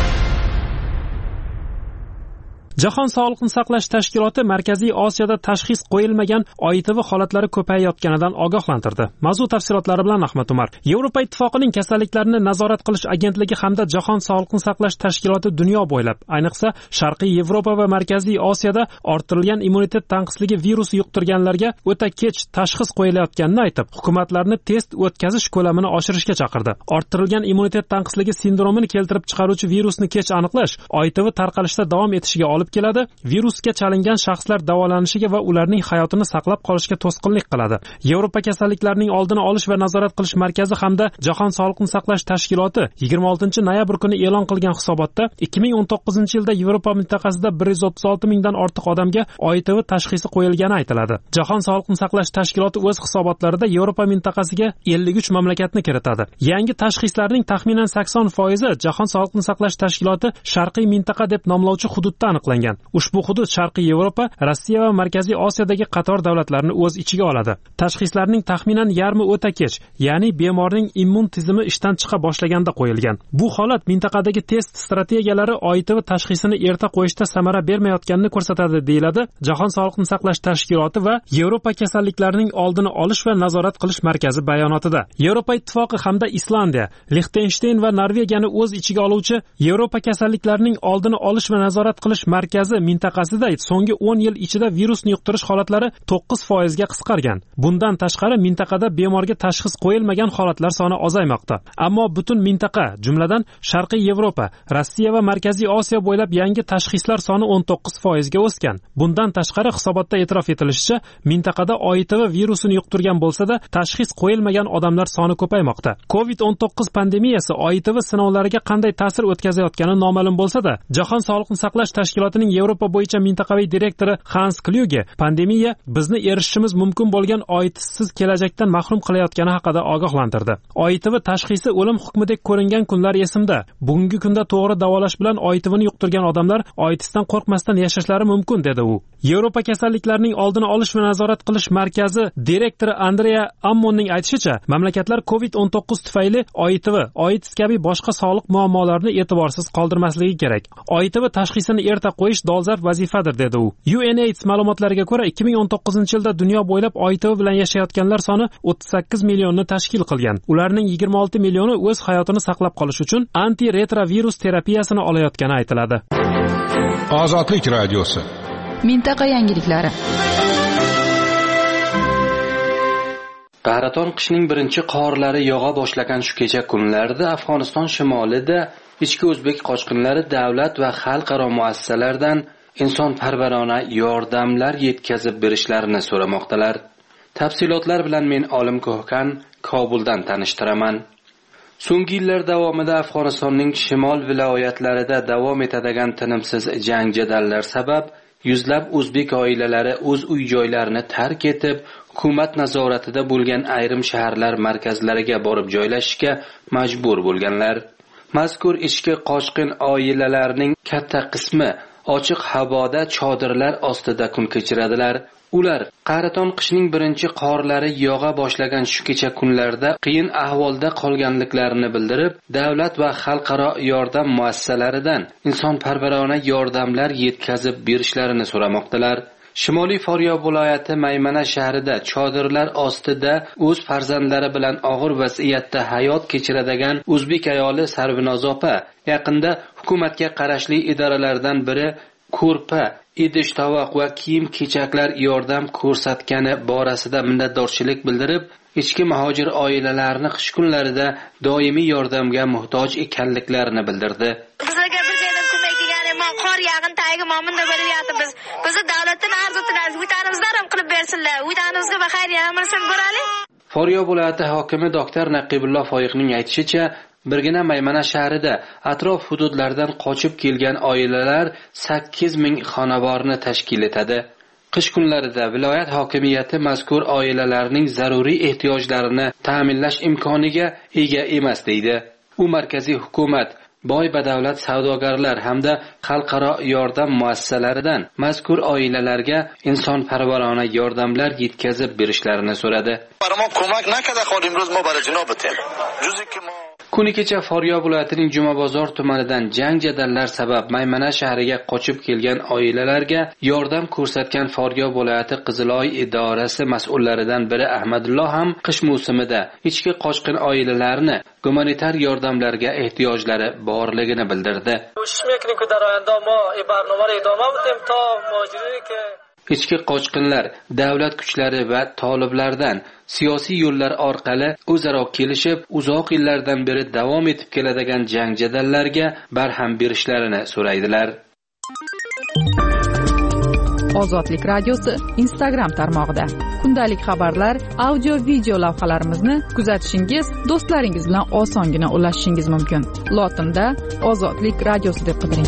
Jahon sog'liqni saqlash tashkiloti Markaziy Osiyoda tashxis qo'yilmagan OITV holatlari ko'payayotganidan ogohlantirdi. Mavzu tafsilotlari bilan Ahmad Umar. Yevropa Ittifoqining kasalliklarni nazorat qilish agentligi hamda Jahon sog'liqni saqlash tashkiloti dunyo bo'ylab, ayniqsa Sharqiy Yevropa va Markaziy Osiyoda orttirilgan immunitet tanqisligi virusi yuqtirganlarga o'ta kech tashxis qo'yilayotganini aytib, hukumatlarni test o'tkazish ko'lamini oshirishga chaqirdi. Orttirilgan immunitet tanqisligi sindromini keltirib chiqaruvchi virusni kech aniqlash OITV tarqalishda davom etishiga olib keladi. Virusga chalingan shaxslar davolanishiga va ularning hayotini saqlab qolishga to'sqinlik qiladi. Yevropa kasalliklarining oldini olish va nazorat qilish markazi hamda Jahon sog'liqni saqlash tashkiloti 26 noyabr kuni e'lon qilgan hisobotda 2019-yilda Yevropa mintaqasida 136 mingdan ortiq odamga OITV tashxisi qo'yilgani aytiladi. Jahon sog'liqni saqlash tashkiloti o'z hisobotlarida Yevropa mintaqasiga 53 mamlakatni kiritadi. Yangi tashxislarning taxminan 80% Jahon sog'liqni saqlash tashkiloti Sharqiy mintaqa deb nomlovchi hududda aniqlangan. Ushbu hudud Sharqiy Yevropa, Rossiya va Markaziy Osiyodagi qator davlatlarni o'z ichiga oladi. Tashxislarning taxminan yarmi o'ta kech, ya'ni bemorning immun tizimi ishdan chiqa boshlaganda qo'yilgan. Bu holat mintaqadagi test strategiyalari OITV tashxisini erta qo'yishda samara bermayotganini ko'rsatadi, deyiladi Jahon sog'liqni saqlash tashkiloti va Yevropa kasalliklarining oldini olish va nazorat qilish markazi bayonotida. Yevropa Ittifoqi hamda Islandiya, Lixtensteyn va Norvegiyani o'z ichiga oluvchi Yevropa kasalliklarining oldini olish va nazorat qilish markazi mintaqasida so'nggi 10 yil ichida virusni yuqtirish holatlari 9% ga qisqargan. Bundan tashqari mintaqada bemorga tashxis qo'yilmagan holatlar soni ozaymoqda. Ammo butun mintaqa, jumladan Sharqiy Yevropa, Rossiya va Markaziy Osiyo bo'ylab yangi tashxislar soni 19% ga o'sgan. Bundan tashqari hisobotda e'tirof etilishicha, mintaqada OITV virusini yuqtirgan bo'lsa-da, tashxis qo'yilmagan odamlar soni ko'paymoqda. COVID-19 pandemiyasi OITV sinovlariga qanday ta'sir o'tkazayotgani noma'lum bo'lsa-da, Jahon sog'liqni saqlash tashkiloti tashkilotining Yevropa bo'yicha mintaqaviy direktori Hans Kluge pandemiya bizni erishishimiz mumkin bo'lgan OITVsiz kelajakdan mahrum qilayotgani haqida ogohlantirdi. OITV tashxisi o'lim hukmidek ko'ringan kunlar esimda. Bugungi kunda to'g'ri davolash bilan OITVni yuqtirgan odamlar OITVdan qo'rqmasdan yashashlari mumkin, dedi u. Yevropa kasalliklarning oldini olish va nazorat qilish markazi direktori Andrea Ammonning aytishicha, mamlakatlar COVID-19 tufayli OITV, AIDS kabi boshqa sog'liq muammolarini e'tiborsiz qoldirmasligi kerak. OITV tashxisini erta qo'yish dolzarb vazifadir, dedi u. UNAIDS ma'lumotlariga ko'ra 2019-yilda dunyo bo'ylab OITV bilan yashayotganlar soni 38 millionni tashkil qilgan. Ularning 26 millioni o'z hayotini saqlab qolish uchun antiretrovirus terapiyasini olayotgani aytiladi. Ozodlik radiosi. Mintaqa yangiliklari. Qahraton qishning birinchi qorlari yog'a boshlagan shu kecha kunlarda Afg'oniston shimolida ichki o'zbek qochqinlari davlat va xalqaro muassasalardan insonparvarona yordamlar yetkazib berishlarini so'ramoqdalar. Tafsilotlar bilan men Olim Ko'hkan Kobuldan tanishtiraman. So'nggi yillar davomida Afg'onistonning shimol viloyatlarida davom etadigan tinimsiz jang jadallar sabab yuzlab o'zbek oilalari o'z uy-joylarini tark etib, hukumat nazoratida bo'lgan ayrim shaharlar markazlariga borib joylashishga majbur bo'lganlar. Mazkur ichki qochqin oilalarning katta qismi ochiq havoda chodirlar ostida kun kechiradilar. Ular Qahraton qishning birinchi qorlari yog'a boshlagan shu kecha kunlarda qiyin ahvolda qolganliklarini bildirib, davlat va xalqaro yordam muassasalaridan insonparvarona yordamlar yetkazib berishlarini so'ramoqdalar. Shimoliy Faryob viloyati Maymana shahrida chodirlar ostida o'z farzandlari bilan og'ir vaziyatda hayot kechiradigan o'zbek ayoli Sarvinoz opa yaqinda hukumatga qarashli idoralardan biri ko'rpa, idish tovoq va kiyim-kechaklar yordam ko'rsatgani borasida minnatdorchilik bildirib, ichki muhojir oilalarni qish kunlarida doimiy yordamga muhtoj ekanliklarini bildirdi. Bizlarga bir joydan ko'mak kelgani, qor yog'in tagiga momunda bo'lib yotibmiz. Bizni davlatdan arz etamiz, uydanimizni ham qilib bersinlar. Uydamizga baxayr yamirsin bo'ralik. Faryob viloyati hokimi doktor Naqibulloh Foyiqning aytishicha, birgina Maymana shahrida atrof hududlardan qochib kelgan oilalar 8 ming xonavorni tashkil etadi. Qish kunlarida viloyat hokimiyati mazkur oilalarning zaruriy ehtiyojlarini ta'minlash imkoniga ega emas deydi. U markaziy hukumat, boy badavlat savdogarlar hamda xalqaro yordam muassasalaridan mazkur oilalarga insonparvarona yordamlar yetkazib berishlarini so'radi. Kuni kecha Faryob viloyatining Jumabozor tumanidan jang jadallar sabab Maymana shahriga qochib kelgan oilalarga yordam ko'rsatgan Faryob viloyati Qiziloy idorasi mas'ullaridan biri Ahmadulloh ham qish mavsumida ichki qochqin oilalarni gumanitar yordamlarga ehtiyojlari borligini bildirdi. Ichki qochqinlar davlat kuchlari va toliblardan siyosiy yo'llar orqali o'zaro kelishib, uzoq yillardan beri davom etib keladigan jang jadallarga barham berishlarini so'raydilar. Ozodlik radiosi Instagram tarmog'ida kundalik xabarlar, audio, video lavhalarimizni kuzatishingiz, do'stlaringiz bilan osongina ulashishingiz mumkin. Lotinda Ozodlik radiosi deb qidiring.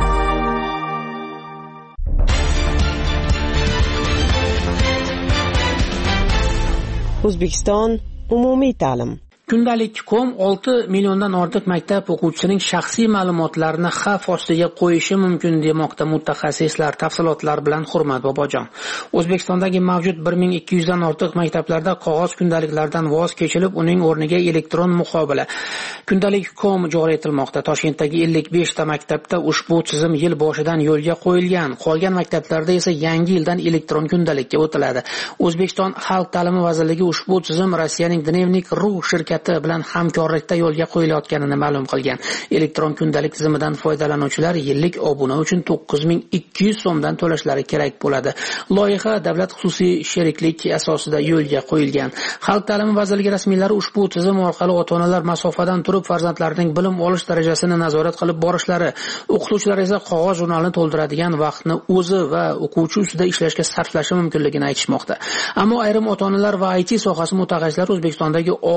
O'zbekiston umumiy ta'lim. Kundalik.com 6 milliondan ortiq maktab o'quvchisining shaxsiy ma'lumotlarini xavf ostiga qo'yishi mumkin demoqda mutaxassislar. Tafsilotlar bilan Hurmat Bobojon. O'zbekistondagi mavjud 1200 dan ortiq maktablarda qog'oz kundaliklardan voz kechilib, uning o'rniga elektron muqobala Kundalik.com joriy etilmoqda. Toshkentdagi 55 ta maktabda ushbu tizim yil boshidan yo'lga qo'yilgan. Qolgan maktablarda esa yangi yildan elektron kundalikka o'tiladi. O'zbekiston Xalq ta'limi vazirligi ushbu tizim Rossiyaning Dnevnik.ru shirkati bilan hamkorlikda yo'lga qo'yilayotganini ma'lum qilgan. Elektron kundalik tizimidan foydalanuvchilar yillik obuna uchun 9200 so'mdan to'lashlari kerak bo'ladi. Loyiha davlat xususiy sheriklik asosida yo'lga qo'yilgan. Xalq ta'limi vazirligi rasmiylari ushbu tizim orqali ota-onalar masofadan turib farzandlarining bilim olish darajasini nazorat qilib borishlari, o'qituvchilar esa qog'oz jurnalni to'ldiradigan vaqtni o'zi va o'quvchi ustida ishlashga sarflashi mumkinligini aytishmoqda. Ammo ayrim ota-onalar va IT sohasi mutaxassislari O'zbekistondagi 6 million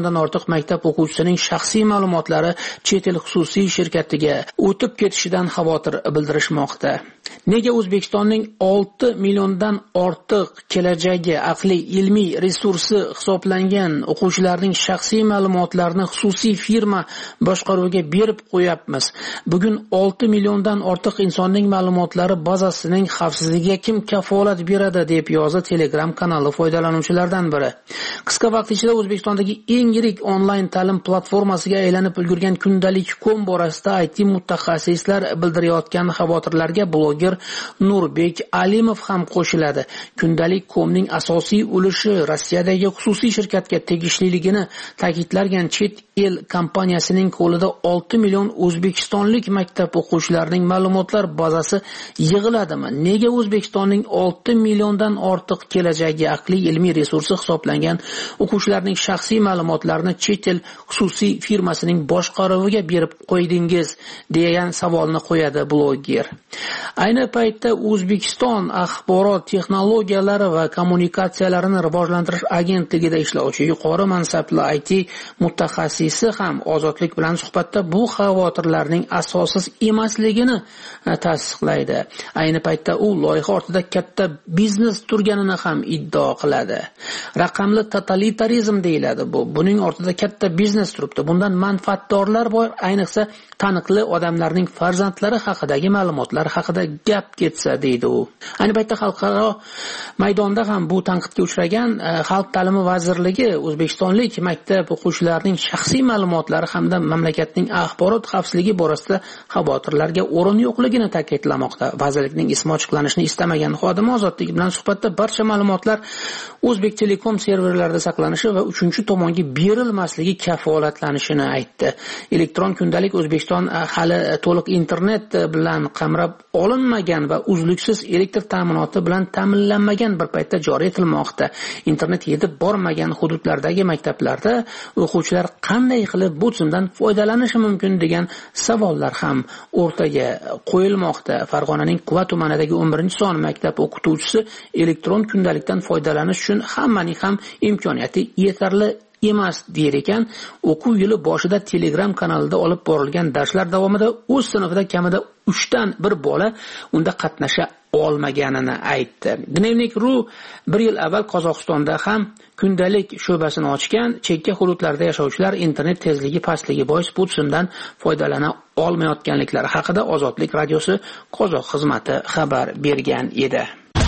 milliondan ortiq maktab o'quvchisining shaxsiy ma'lumotlari chet el xususiy shirkatiga o'tib ketishidan xavotir bildirishmoqda. Nega O'zbekistonning 6 milliondan ortiq kelajagi aqliy ilmiy resursi hisoblangan o'quvchilarning shaxsiy ma'lumotlarini xususiy firma boshqaruviga berib qo'yapmiz? Bugun 6 milliondan ortiq insonning ma'lumotlari bazasining xavfsizligiga kim kafolat beradi deb yozdi Telegram kanali foydalanuvchilaridan biri. Qisqa vaqt ichida O'zbekistondagi eng yirik onlayn ta'lim platformasiga aylanib ulgurgan Kundalik.com borasida IT mutaxassislar bildirayotgan xavotirlarga bloger Nurbek Alimov ham qo'shiladi. Kundalik.comning asosiy ulushi Rossiyadagi xususiy shirkatga tegishliligini ta'kidlagan chet el kompaniyasining qo'lida 6 million o'zbekistonlik maktab o'quvchilarining ma'lumotlar bazasi yig'iladimi? Nega O'zbekistonning 6 milliondan ortiq kelajagi aqliy ilmiy resursi hisoblangan o'quvchilarning shaxsiy ma'lumotlarini chet el xususiy firmasining boshqaruviga berib qo'ydingiz degan savolni qo'yadi bloger. Ayni paytda O'zbekiston axborot texnologiyalari va kommunikatsiyalarini rivojlantirish agentligida ishlovchi yuqori mansabli IT mutaxassisi ham Ozodlik bilan suhbatda bu xavotirlarning asossiz emasligini tasdiqlaydi. Ayni paytda u loyiha ortida katta biznes turganini ham iddao qiladi. Raqamli totalitarizm deyiladi bu. Buning ortida katta biznes turibdi. Bundan manfaatdorlar bor, ayniqsa taniqli odamlarning farzandlari haqidagi ma'lumotlar haqida gap ketsa deydi u. Ayni paytda xalqaro maydonda ham bu tanqidga uchragan Xalq ta'limi vazirligi O'zbekistonlik maktab o'quvchilarining shaxsiy ma'lumotlari hamda mamlakatning axborot xavfsizligi borasida xavotirlarga o'rin yo'qligini ta'kidlamoqda. Vazirlikning ismi ochiqlanishini istamagan xodimi Ozodlik bilan suhbatda barcha ma'lumotlar O'zbek Telekom serverlarida saqlanishi va uchinchi tomonga berilmasligi kafolatlanishini aytdi. Elektron kundalik O'zbekiston hali to'liq internet bilan qamrab olinmagan va uzluksiz elektr ta'minoti bilan ta'minlanmagan bir paytda joriy etilmoqda. Internet yetib bormagan hududlardagi maktablarda o'quvchilar qanday qilib bu tizimdan foydalanishi mumkin degan savollar ham o'rtaga qo'yilmoqda. Farg'onaning Quva tumanidagi 11-son maktab o'qituvchisi elektron kundalikdan foydalanish uchun hammaning ham imkoniyati yetarli emas der ekan. O'quv yili boshida Telegram kanalida olib borilgan darslar davomida o'z sinfida kamida 3 dan 1 bola unda qatnasha olmaganini aytdi. Dnevnik.ru 1 yil avval Qozog'istonda ham kundalik sho'basini ochgan. Chekka hududlarda yashovchilar internet tezligi pastligi bois bu tizimdan foydalana olmayotganliklari haqida Ozodlik radiosi Qozoq xizmati xabar bergan edi.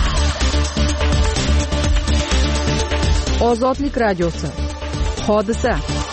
Ozodlik radiosi. Hodisa.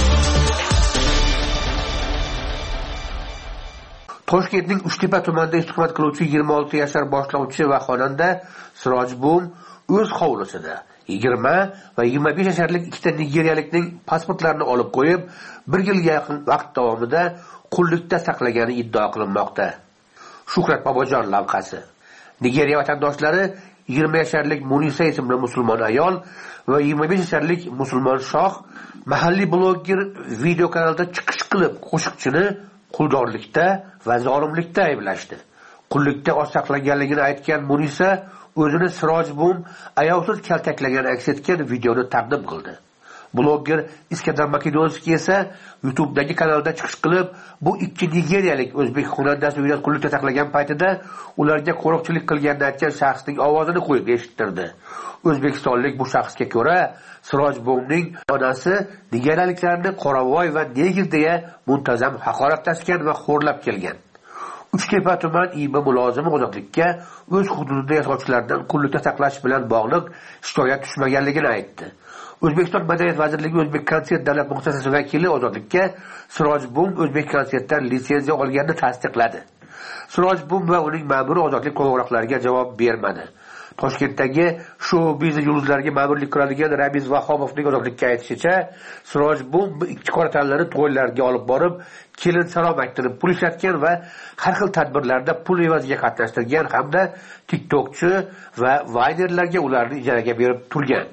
Toshkentning Uchtepa tumanida istiqomat qiluvchi 26 yashar boshlovchi va xonanda Sirojbum o'z hovlisida 20 va 25 yasharlik ikkita nigeriyalikning pasportlarini olib qo'yib, 1 yilga yaqin vaqt davomida qullikda saqlagani iddao qilinmoqda. Shuhrat Bobojon lavhasi. Nigeriya vatandoshlari 20 yasharlik Munisa ismli musulmon ayol va 25 yasharlik musulmon shoh mahalliy bloger video kanalda chiqish qilib qo'shiqchini quldorlikda va zolimlikda ayblashdi. Qullikda saqlanganligini aytgan Munisa o'zini Sirojbum ayovsiz kaltaklagan aks etgan videoni taqdim qildi. Bloger Iskandar Makedonskiy esa YouTube'dagi kanalda chiqish qilib, bu ikki nigeriyalik o'zbek xonandasi uyda qullikda saqlagan paytida ularga qo'riqchilik qilganini aytgan shaxsning ovozini qo'yib eshittirdi. O'zbekistonlik bu shaxsga ko'ra, Sirojbumning onasi nigeriyaliklarni qoravoy va negir deya muntazam haqoratlashgan va xo'rlab kelgan. Uchtepa tuman IB mulozimi Ozodlikka o'z hududida yashovchilardan qullikda saqlash bilan bog'liq shikoyat tushmaganligini aytdi. O'zbekiston Madaniyat vazirligi O'zbek konsert davlat muassasasi vakili Ozodlikka Sirojbum O'zbek konsertdan litsenziya olganini tasdiqladi. Sirojbum va uning ma'muri Ozodlik qo'ng'iroqlariga javob bermadi. Toshkentdagi shou-biznes yulduzlariga ma'murlik qiladigan Ramiz Vahomovning Ozodlikka aytishicha, Sirojbum ikki qora tanlarni to'ylarga olib borib, kelin salom ayttirib pul ishlatgan va har xil tadbirlarda pul evaziga qatnashtirgan hamda TikTokchi va Vinerlarga ularni ijaraga berib turgan.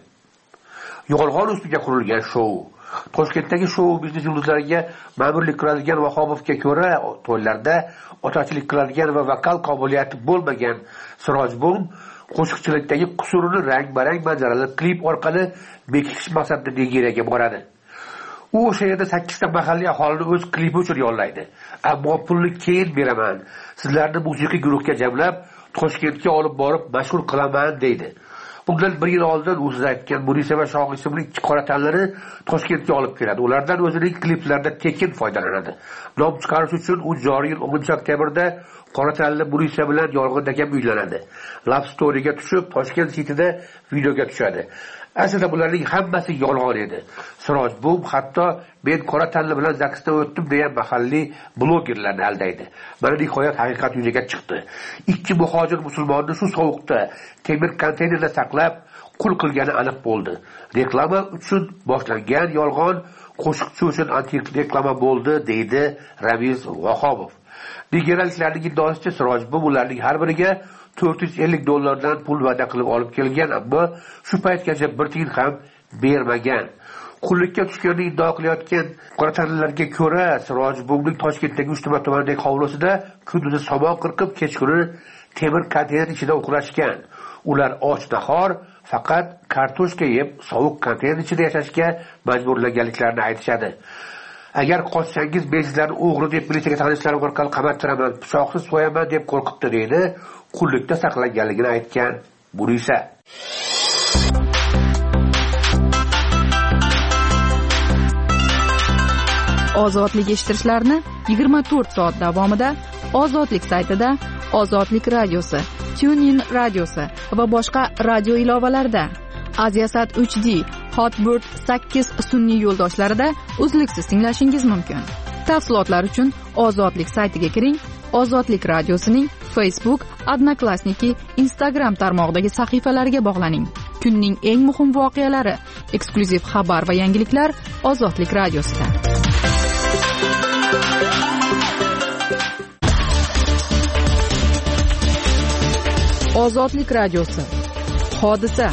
Yo'g'on ustiga qurilgan shou. Toshkentdagi shou-biznes yulduzlariga ma'murlik qiladigan Vahomovga ko'ra, to'ylarda otachilik qiladigan va vokal qobiliyati bo'lmagan Sirojbum qo'shiqchilikdagi qusurini rang-barang manzarali klip orqali bekish maqsadida Nigeriyaga boradi. u o'sha yerda 8 ta mahalliy aholini o'z klipi uchun yollaydi. Ammo pulni keyin beraman, sizlarni musiqiy guruhga jamlab Toshkentga olib borib mashhur qilaman deydi. Bundan 1 yil oldin u siz aytgan Munisa va Shoh ismli ikki qora tanlani Toshkentga olib keladi. Ulardan o'zining kliplarida tekin foydalanadi. Nom chiqarish uchun u joriy yil 10-oktyabrda qora tanli Munisa bilan yolg'onda uylanadi. Love Story'ga tushib, Toshkent City'da videoga tushadi. Aslida bularning hammasi yolg'on edi. Siroj Bum hatto men qora tanli bilan zaksdan o'tdim degan mahalliy blogerlarni aldaydi. Mana nihoyat haqiqat yuzaga chiqdi. Ikki muhojir musulmonni shu sovuqda temir konteynerda saqlab qul qilgani aniq bo'ldi. Reklama uchun boshlangan yolg'on qo'shiqchi uchun anti-reklama bo'ldi, deydi Ramiz Vahobov. Nigeriyaliklarning iddaosicha Siroj Bum ularning har biriga $450 pul va'da qilib olib kelgan, ammo shu paytgacha bir tiyin ham bermagan. Qullikka tushganini iddao qilayotgan qora tanlilarga ko'ra, Siroj Bumning Toshkentdagi Uchtepa tumanidagi hovlisida kunduzi somon qirqib, kechqurun temir konteyner ichida uxlashgan. Ular och-nahor faqat kartoshka yeb, sovuq konteyner ichida yashashga majburlanganliklarini aytishadi. Agar qochsangiz men sizlarni o'g'ri deb militsiyaga tanishlarim orqali qamatiraman, pichoqsiz so'yaman deb qo'rqitdi deydi. Qullikda saqlanganligini aytgan Munisa. Ozodlik eshittirishlarni 24 soat davomida Ozodlik saytida, Ozodlik radiosi, TuneIn radiosi va boshqa radio ilovalarida, Aziasat 3D, Hotbird 8 sun'iy yo'ldoshlarida uzluksiz tinglashingiz mumkin. Tafsilotlar uchun Ozodlik saytiga kiring. Ozodlik radiosining Facebook, Odnoklassniki, Instagram tarmog'idagi sahifalariga bog'laning. Kunning eng muhim voqealari, eksklyuziv xabar va yangiliklar Ozodlik radiosida. Ozodlik radiosi. Hodisa.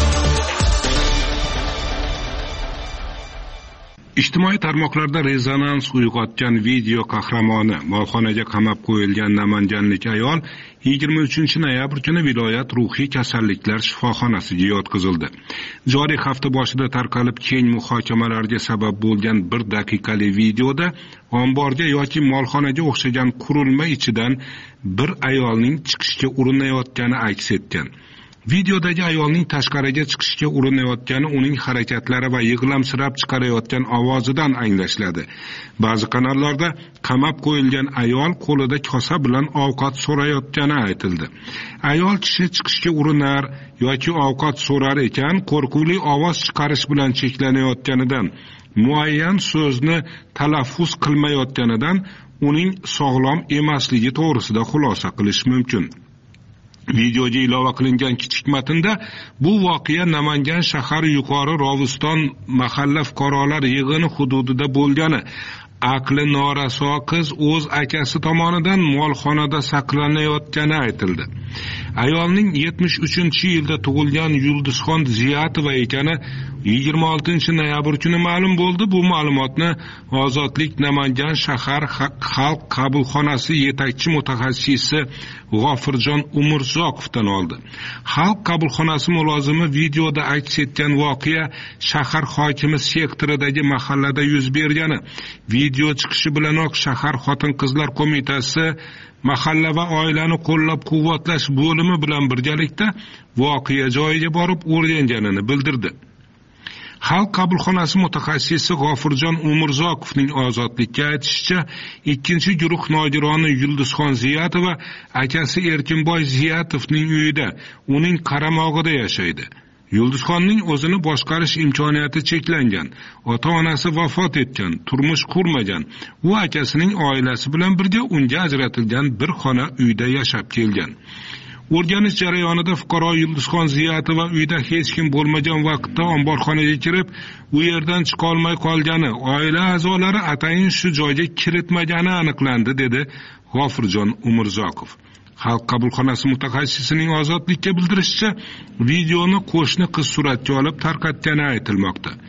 Ijtimoiy tarmoqlarda rezonans uyg'otgan video qahramoni, molxonaga qamab qo'yilgan namanganlik ayol 23-noyabr kuni viloyat ruhiy kasalliklar shifoxonasiga yotqizildi. Joriy hafta boshida tarqalib keng muhokamalarga sabab bo'lgan 1 daqiqali videoda omborga yoki molxonaga o'xshagan qurilma ichidan bir ayolning chiqishga urinayotgani aks etgan. Videodagi ayolning tashqariga chiqishga urinayotgani uning harakatlari va yig'lamsirab chiqarayotgan ovozidan anglashiladi. Ba'zi kanallarda qamab qo'yilgan ayol qo'lida kosa bilan ovqat so'rayotgani aytildi. Ayol kishi chiqishga urinar yoki ovqat so'rar ekan, qo'rquvli ovoz chiqarish bilan cheklanayotganidan, muayyan so'zni talaffuz qilmayotganidan uning sog'lom emasligi to'g'risida xulosa qilish mumkin. Videoga ilova qilingan kichik matnda bu voqea Namangan shahar Yuqori Rovuston mahalla fuqarolar yig'ini hududida bo'lgani, aqli noraso qiz o'z akasi tomonidan molxonada saqlanayotgani aytildi. Ayolning 73-yilda tug'ilgan Yulduzxon Ziyatova ekani 26-noyabr kuni ma'lum bo'ldi. Bu ma'lumotni Ozodlik Namangan shahar xalq qabulxonasi yetakchi mutaxassisi G'ofirjon Umurzoqovdan oldi. Xalq qabulxonasi mulozimi videoda aks etgan voqea shahar hokimi sektoridagi mahallada yuz bergani, video chiqishi bilanoq shahar xotin-qizlar qo'mitasi mahalla va oilani qo'llab-quvvatlash bo'limi bilan birgalikda voqea joyiga borib o'rganganini bildirdi. Xalq qabulxonasi mutaxassisi G'ofirjon Umurzoqovning Ozodlikka aytishicha, ikkinchi guruh nogironi Yulduzxon Ziyatova akasi Erkinboy Ziyatovning uyida, uning qaramog'ida yashaydi. Yulduzxonning o'zini boshqarish imkoniyati cheklangan, ota-onasi vafot etgan, turmush qurmagan. U akasining oilasi bilan birga unga ajratilgan bir xona uyda yashab kelgan. O'rganish jarayonida fuqaro Yulduzxon Ziyatova uyda hech kim bo'lmagan vaqtda omborxonaga kirib, u yerdan chiqa olmay qolgani, oila a'zolari atayin shu joyga kiritmagani aniqlandi, dedi G'ofirjon Umurzoqov. Xalq qabulxonasi mutaxassisining Ozodlikka bildirishicha, videoni qo'shni qiz suratga olib tarqatgani aytilmoqda.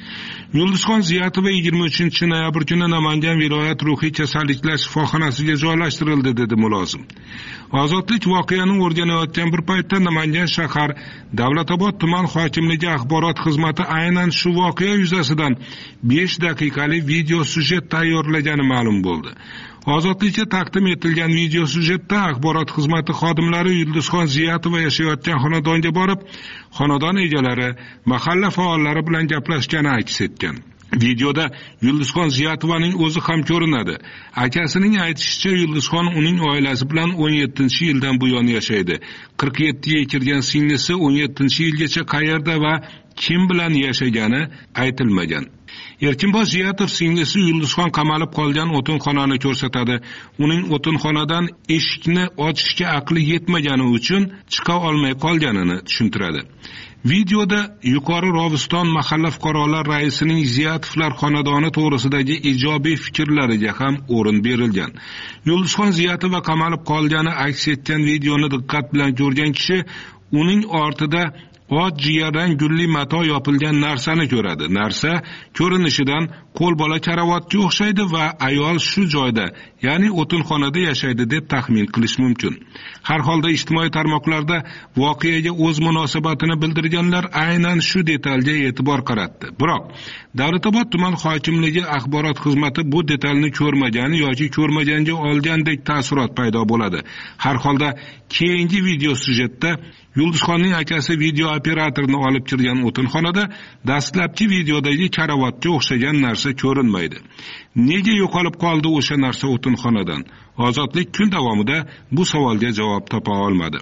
Yulduzxon Ziyatova 23 noyabr kuni Namangan viloyat ruhiy kasalliklar shifoxonasiga joylashtirildi, dedi mulozim. Ozodlik voqeani o'rganayotgan bir paytda Namangan shahar Davlatobod tuman hokimligi axborot xizmati aynan shu voqea yuzasidan 5 daqiqalik video syujet tayyorlagani ma'lum bo'ldi. Ozodlikka taqdim etilgan video syujetda axborot xizmati xodimlari Yulduzxon Ziyatova yashayotgan xonadonga borib, xonadon egalari, mahalla faollari bilan gaplashgani aks etgan. Videoda Yulduzxon Ziyatovaning o'zi ham ko'rinadi. Akasining aytishicha, Yulduzxon uning oilasi bilan 17-yildan buyon yashaydi. 47ga kirgan singlisi 17-yilgacha qayerda va kim bilan yashagani aytilmagan. Erkinboy Ziyatov singlisi Yulduzxon qamalib qolgan o'tinxonani ko'rsatadi. Uning o'tinxonadan eshikni ochishga aqli yetmagani uchun chiqa olmay qolganini tushuntiradi. Videoda yuqori Roviston mahalla fuqarolar raisining Ziyatovlar xonadoni to'g'risidagi ijobiy fikrlariga ham o'rin berilgan. Yulduzxon Ziyatova qamalib qolgani aks etgan videoni diqqat bilan ko'rgan kishi uning ortida och jigardan gulli mato yopilgan narsani ko'radi. Narsa ko'rinishidan qo'lbola karavotga o'xshaydi va ayol shu joyda, ya'ni o'tinxonada yashaydi deb taxmin qilish mumkin. Har holda ijtimoiy tarmoqlarda voqeaga o'z munosabatini bildirganlar aynan shu detalga e'tibor qaratdi. Biroq Davlatobod tuman hokimligi axborot xizmati bu detalni ko'rmagan yoki ko'rmaganga olgandek taassurot paydo bo'ladi. Har holda keyingi video syujetda Yulduzxonning akasi video operatorni olib kirgan o'tinxonada dastlabki videodagi karavotga o'xshagan narsa ko'rinmaydi. Nega yo'qolib qoldi o'sha narsa o'tinxonadan? Ozodlik kun davomida bu savolga javob topa olmadi.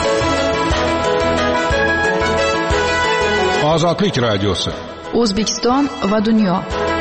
Ozodlik radiosi. O'zbekiston va dunyo.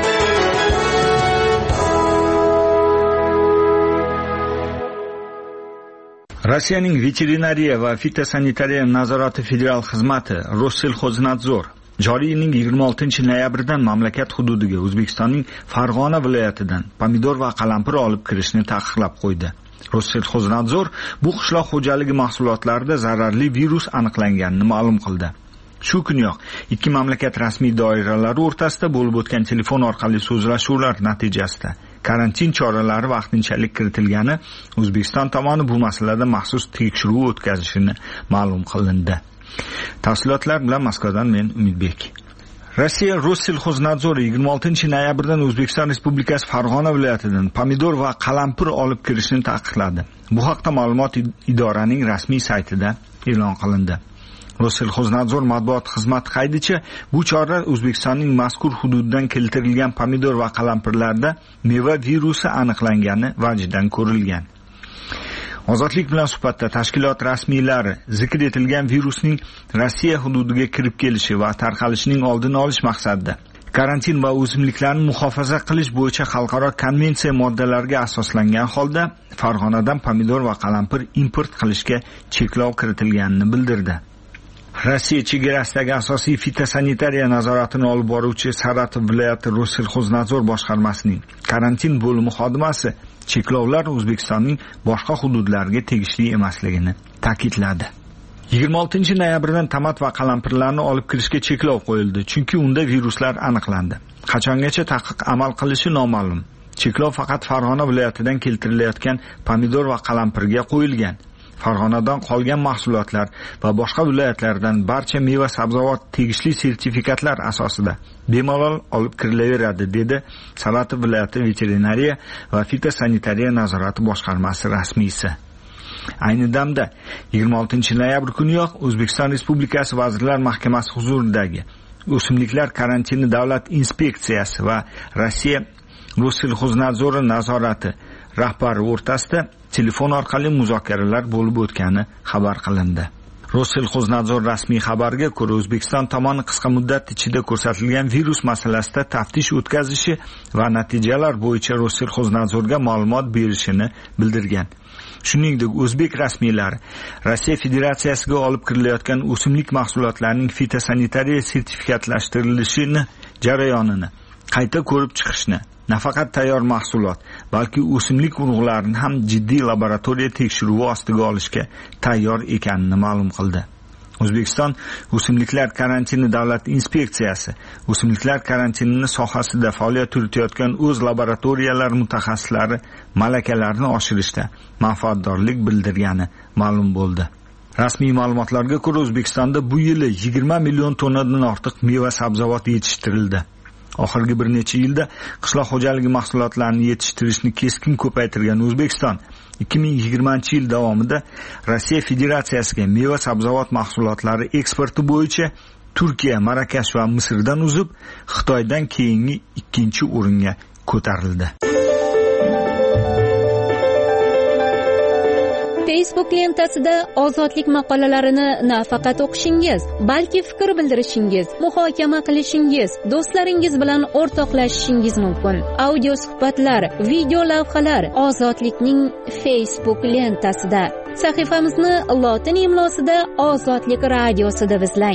Rossiyaning veterinariya va fitosanitariya nazorati federal xizmati Rossellxoznadzor joriy yilning 26 noyabridan mamlakat hududiga O'zbekistonning Farg'ona viloyatidan pomidor va qalampir olib kirishni taqiqlab qo'ydi. Rossellxoznadzor bu qishloq xo'jaligi mahsulotlarida zararli virus aniqlanganini ma'lum qildi. Shu kuniyoq ikki mamlakat rasmiy doiralari o'rtasida bo'lib o'tgan telefon orqali so'zlashuvlar natijasida karantin choralari vaqtinchalik kiritilgani, O'zbekiston tomoni bu masalada maxsus tekshiruv o'tkazishini ma'lum qilindi. Tafsilotlar bilan Moskvadan men Umidbek. Rossiya Rossellxoznadzor 26 noyabrdan O'zbekiston Respublikasi Farg'ona viloyatidan pomidor va qalampir olib kirishni taqiqladi. Bu haqda ma'lumot idoraning rasmiy saytida e'lon qilindi. Rossellxoznadzor matbuot xizmati qaydicha, bu chora O'zbekistonning mazkur hududidan keltirilgan pomidor va qalampirlarda meva virusi aniqlangani vajidan ko'rilgan. Ozodlik bilan suhbatda tashkilot rasmiylari zikr etilgan virusning Rossiya hududiga kirib kelishi va tarqalishining oldini olish maqsadida karantin va o'simliklarni muhofaza qilish bo'yicha xalqaro konvensiya moddalariga asoslangan holda Farg'onadan pomidor va qalampir import qilishga cheklov kiritilganini bildirdi. Rossiya chegarasidagi asosiy fitosanitariya nazoratini olib boruvchi Saratov viloyati Rossellxoznadzor boshqarmasining karantin bo'limi xodimasi cheklovlar O'zbekistonning boshqa hududlariga tegishli emasligini ta'kidladi. 26 noyabrdan tomat va qalampirlarni olib kirishga cheklov qo'yildi, chunki unda viruslar aniqlandi. Qachongacha taqiq amal qilishi noma'lum. Cheklov faqat Farg'ona viloyatidan keltirilayotgan pomidor va qalampirga qo'yilgan. Farg'onadan qolgan mahsulotlar va boshqa viloyatlardan barcha meva sabzavot tegishli sertifikatlar asosida bemalol olib kirilaveradi, dedi Saratov viloyati veterinariya va fitosanitariya nazorati boshqarmasi rasmiysi. Ayni damda 26 noyabr kuniyoq O'zbekiston Respublikasi Vazirlar Mahkamasi huzuridagi O'simliklar karantini davlat inspeksiyasi va Rossiya Rossellxoznadzor nazorati rahbari o'rtasida telefon orqali muzokaralar bo'lib o'tgani xabar qilindi. Rossellxoznadzor rasmiy xabarga ko'ra, O'zbekiston tomoni qisqa muddat ichida ko'rsatilgan virus masalasida taftish o'tkazishi va natijalar bo'yicha Rossellxoznadzorga ma'lumot berishini bildirgan. Shuningdek, o'zbek rasmiylari Rossiya Federatsiyasiga olib kirilayotgan o'simlik mahsulotlarining fitosanitariya sertifikatlashtirilishini jarayonini qayta ko'rib chiqishni, nafaqat tayyor mahsulot, balki o'simlik urug'larini ham jiddiy laboratoriya tekshiruvi ostiga olishga tayyor ekanini ma'lum qildi. O'zbekiston o'simliklar karantini davlat inspeksiyasi o'simliklar karantinini sohasida faoliyat yuritayotgan o'z laboratoriyalari mutaxassislari malakalarini oshirishda manfaatdorlik bildirgani ma'lum bo'ldi. Rasmiy ma'lumotlarga ko'ra, O'zbekistonda bu yili 20 million tonnadan ortiq meva-sabzavot yetishtirildi. Oxirgi bir necha yilda qishloq xo'jaligi mahsulotlarini yetishtirishni keskin ko'paytirgan O'zbekiston 2020-yil davomida Rossiya Federatsiyasiga meva-sabzavot mahsulotlari eksporti bo'yicha Turkiya, Marokash va Misrdan uzib, Xitoydan keyingi 2-o'ringa ko'tarildi. Facebook lentasida ozodlik maqolalarini nafaqat o'qishingiz, balki fikr bildirishingiz, muhokama qilishingiz, do'stlaringiz bilan o'rtoqlashishingiz mumkin. Audio suhbatlar, video lavhalar ozodlikning Facebook lentasida. Sahifamizni lotin imlosida Ozodlik radiosi deb izlang.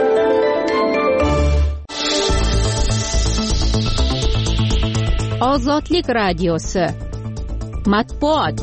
Ozodlik radiosi. Matbuot.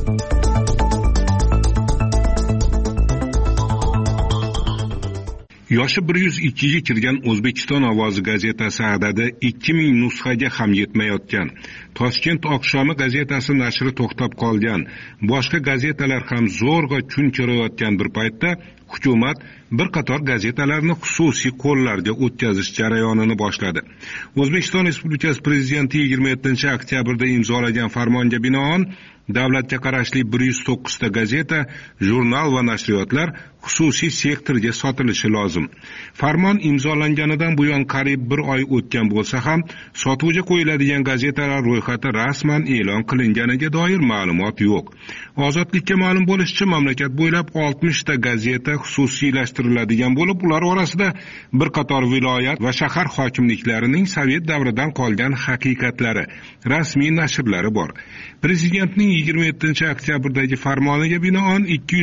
Yoshi 102 ga kirgan O'zbekiston ovozi gazetasi adadi 2000 nusxaga ham yetmayotgan. Toshkent oqshomi gazetasi nashri to'xtab qolgan. Boshqa gazetalar ham zo'rg'a kun ko'rayotgan bir paytda hukumat bir qator gazetalarni xususiy qo'llarga o'tkazish jarayonini boshladi. O'zbekiston Respublikasi Prezidenti 27-oktyabrda imzolagan farmonga binoan davlatga qarashli 109 ta gazeta, jurnal va nashriyotlar xususiy sektorga sotilishi lozim. Farmon imzolanganidan buyon qariyb 1 oy o'tgan bo'lsa ham, sotuvga qo'yiladigan gazetalar ro'yxati rasman e'lon qilinganiga doir ma'lumot yo'q. Ozodlikka ma'lum bo'lishicha, mamlakat bo'ylab 60 ta gazeta xususiylashtiriladigan bo'lib, ular orasida bir qator viloyat va shahar hokimliklarining Sovet davridan qolgan haqiqatlari, rasmiy nashrlari bor. Prezidentning 27-oktyabrdagi farmoniga binoan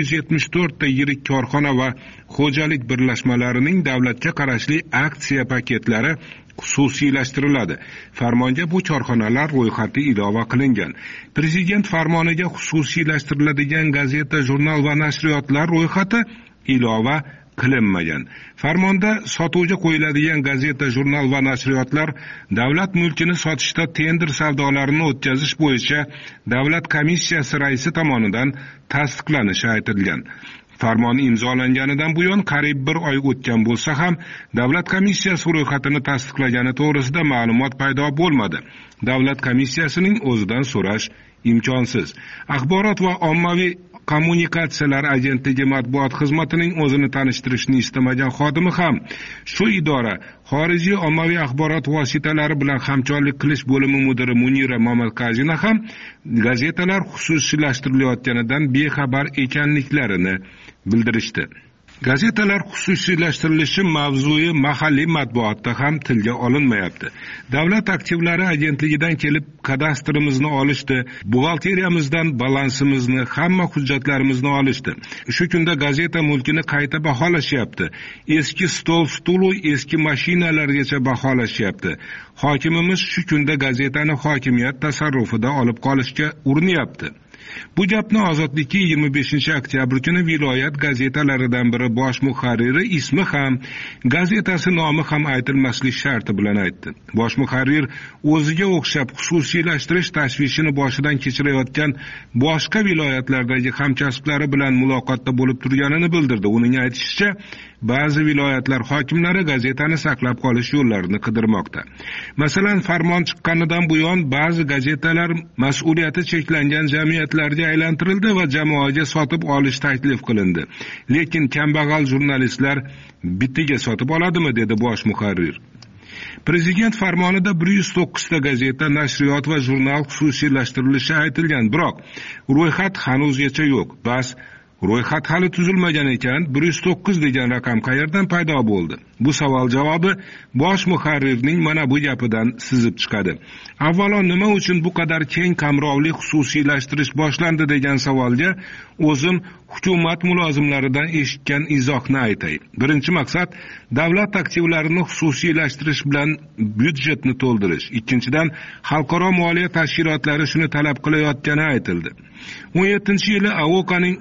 274 ta yirik korxona va xo'jalik birlashmalarining davlatga qarashli aksiya paketlari xususiylashtiriladi. Farmonga bu korxonalar ro'yxati ilova qilingan. Prezident farmoniga xususiylashtiriladigan gazeta, jurnal va nashriyotlar ro'yxati ilova qilinmagan. Farmonda sotuvga qo'yiladigan gazeta, jurnal va nashriyotlar davlat mulkini sotishda tender savdolarini o'tkazish bo'yicha davlat komissiyasi raisi tomonidan tasdiqlanishi aytilgan. Farmon imzolanganidan buyon qariyb 1 oy o'tgan bo'lsa ham, davlat komissiyasi ro'yxatini tasdiqlagani to'g'risida ma'lumot paydo bo'lmadi. Davlat komissiyasining o'zidan so'rash imkonsiz. Axborot va ommaviy kommunikatsiyalar agentligi matbuot xizmatining o'zini tanishtirishni istamagan xodimi ham shu idora xorijiy ommaviy axborot vositalari bilan hamkorlik qilish bo'limi mudiri Munira Mamadqazina ham gazetalar xususiylashtirilayotganidan bexabar ekanliklarini bildirishdi. Gazetalar xususiylashtirilishi mavzui mahalliy matbuotda ham tilga olinmayapti. Davlat aktivlari agentligidan kelib kadastrimizni olishdi, buxgalteriyamizdan balansimizni, hamma hujjatlarimizni olishdi. Shu kunda gazeta mulkini qayta baholashyapti. Eski stol-stul, eski mashinalargacha baholashyapti. Hokimimiz shu kunda gazetani hokimiyat tasarrufida olib qolishga urinyapti. Bu gapni Ozodlikka 25-oktyabr kuni viloyat gazetalaridan biri bosh muharriri ismi ham, gazetasi nomi ham aytilmaslik sharti bilan aytdi. Bosh muharrir o'ziga o'xshab xususiylashtirish tashvishini boshidan kechirayotgan boshqa viloyatlardagi hamkasblari bilan muloqotda bo'lib turganini bildirdi. Uning aytishicha, ba'zi viloyatlar hokimlari gazetani saqlab qolish yo'llarini qidirmoqda. Masalan, farmon chiqqanidan buyon ba'zi gazetalar mas'uliyati cheklangan jamiyatlarga aylantirildi va jamoaga sotib olish taklif qilindi. Lekin kambag'al jurnalistlar bitiga sotib oladimi, dedi bosh muharrir. Prezident farmonida 109 ta gazeta, nashriyot va jurnal xususiylashtirilishi aytilgan, biroq ro'yxat hanuzgacha yo'q. Bas ro'yxat hali tuzilmagan ekan, 109 degan raqam qayerdan paydo bo'ldi? Bu savol javobi bosh muharrirning mana bu gapidan sizib chiqadi. Avvalo, nima uchun bu qadar keng qamrovli xususiylashtirish boshlandi degan savolga o'zim hukumat mulozimlaridan eshitgan izohni aytay. Birinchi maqsad davlat aktivlarini xususiylashtirish bilan byudjetni to'ldirish. Ikkinchidan, xalqaro moliya tashkilotlari shuni talab qilayotgani aytildi. 17-yili AOKAning o'sha payt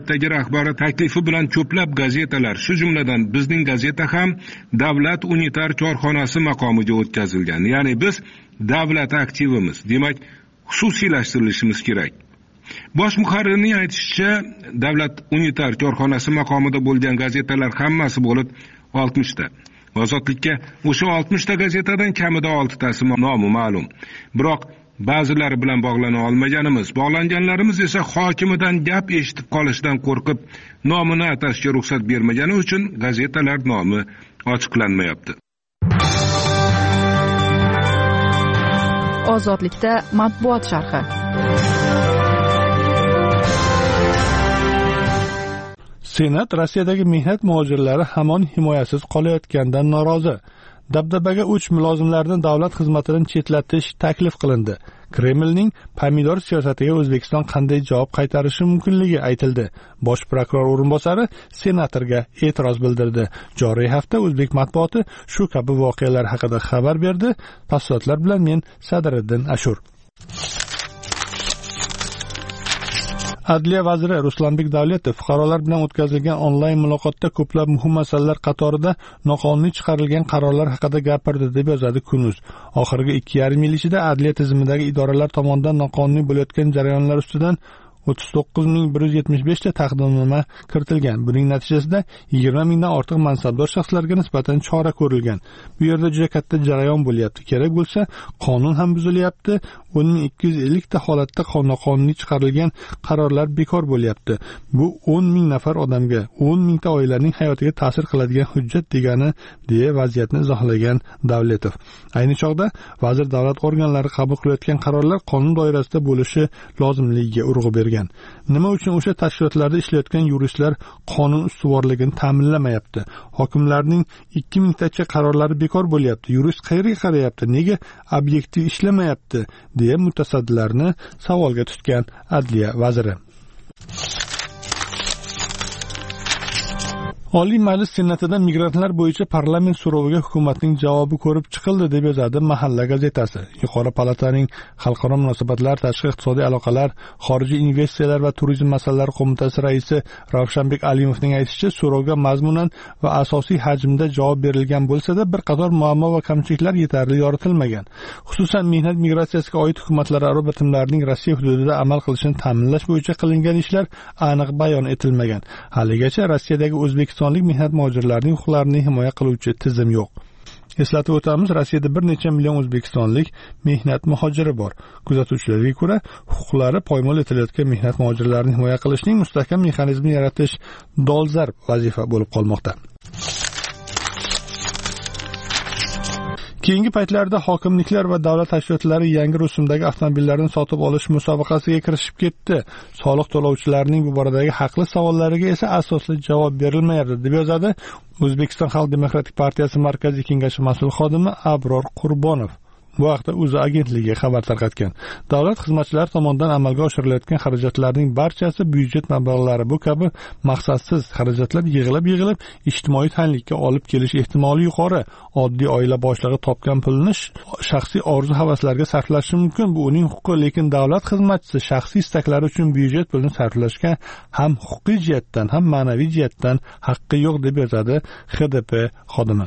paytdagi rahbari taklifi bilan ko'plab gazetalar, shu jumladan bizning gazeta ham davlat unitar korxonasi maqomiga o'tkazilgan. Ya'ni biz davlat aktivimiz, demak xususiylashtirilishimiz kerak. Bosh muharrirning aytishicha, davlat unitar korxonasi maqomida bo'lgan gazetalar hammasi bo'lib 60 ta. Ozodlikka o'sha 60 ta gazetadan kamida 6 tasi nomi ma'lum. Biroq ba'zilari bilan bog'lana olmaganimiz, bog'langanlarimiz esa hokimidan gap eshitib qolishdan qo'rqib, nomini atashga ruxsat bermagani uchun gazetalar nomi ochiqlanmayapti. Ozodlikda matbuot sharhi. Senat Rossiyadagi mehnat muhojirlari hamon himoyasiz qolayotganidan norozi. Dabdabaga 3 mulozimlarni davlat xizmatidan chetlatish taklif qilindi. Kremlning pomidor siyosatiga O'zbekiston qanday javob qaytarishi mumkinligi aytildi. Bosh prokuror o'rinbosari senatorga e'tiroz bildirdi. Joriy hafta o'zbek matbuoti shu kabi voqealar haqida xabar berdi. Tafsilotlar bilan men Sadriddin Ashur. Adliya vaziri Ruslanbek Davletov fuqarolar bilan o'tkazilgan onlayn muloqotda ko'plab muhim masalalar qatorida noqonuniy chiqarilgan qarorlar haqida gapirdi deb yozadi Kun.uz. Oxirgi 2,5 yil ichida adliya tizimidagi idoralar tomonidan noqonuniy bo'layotgan jarayonlar ustidan 39,175 ta taqdimnoma kiritilgan. Buning natijasida 20 mingdan ortiq mansabdor shaxslarga nisbatan chora ko'rilgan. Bu yerda juda katta jarayon bo'lyapti. Kerak bo'lsa, qonun ham buzilyapti. 10,250 ta holatda noqonuniy chiqarilgan qarorlar bekor bo'lyapti. Bu 10 ming nafar odamga, 10 mingta oilaning hayotiga ta'sir qiladigan hujjat degani, deya vaziyatni izohlagan Davletov. Ayni chog'da vazir davlat organlari qabul qilayotgan qarorlar qonun doirasida bo'lishi lozimligiga urg'u bergan. Nima uchun o'sha tashkilotlarda ishlayotgan yuristlar qonun ustuvorligini ta'minlamayapti? Hokimlarning 2000 tacha qarorlari bekor bo'lyapti. Yurist qayerga qarayapti? Nega obyektiv ishlamayapti? deya mutasaddilarni savolga tutgan Adliya vaziri. Oliy Majlis Senatida migrantlar bo'yicha parlament so'roviga hukumatning javobi ko'rib chiqildi deb yozadi Mahalla gazetasi. Yuqori palataning Xalqaro munosabatlar, tashqi iqtisodiy aloqalar, xorijiy investitsiyalar va turizm masalalari qo'mitasi raisi Ravshanbek Alimovning aytishicha, so'rovga mazmunan va asosiy hajmda javob berilgan bo'lsa-da, bir qator muammo va kamchiliklar yetarli yoritilmagan. Xususan, mehnat migratsiyasiga oid hukumatlararo bitimlarning Rossiya hududida amal qilishini ta'minlash bo'yicha qilingan ishlar aniq bayon etilmagan. Haligacha Rossiyadagi O'zbekistonlik mehnat muhojirlarining huquqlarini himoya qiluvchi tizim yo'q. Eslatib o'tamiz, Rossiyada bir necha million o'zbekistonlik mehnat muhojiri bor. Kuzatuvchilarga ko'ra, huquqlari poymol etilayotgan mehnat muhojirlarini himoya qilishning mustahkam mexanizmini yaratish dolzarb vazifa bo'lib qolmoqda. Keyingi paytlarda hokimliklar va davlat tashkilotlari yangi rusumdagi avtomobillarni sotib olish musobaqasiga kirishib ketdi. Soliq to'lovchilarining bu boradagi haqli savollariga esa asosli javob berilmayapti, deb yozadi O'zbekiston Xalq Demokratik partiyasi Markaziy kengashi mas'ul xodimi Abror Qurbonov. Bu haqda O'zA agentligi xabar tarqatgan. Davlat xizmatchilari tomonidan amalga oshirilayotgan xarajatlarning barchasi byudjet mablag'lari bu kabi maqsadsiz xarajatlar yig'ilib ijtimoiy tanglikka olib kelish ehtimoli yuqori. Oddiy oila boshlig'i topgan pulni shaxsiy orzu-havaslarga sarflashi mumkin. Bu uning huquqi, lekin davlat xizmatchisi shaxsiy istaklari uchun byudjet pulini sarflashga ham huquqiy jihatdan, ham ma'naviy jihatdan haqqi yo'q, deb yozadi HDP xodimi.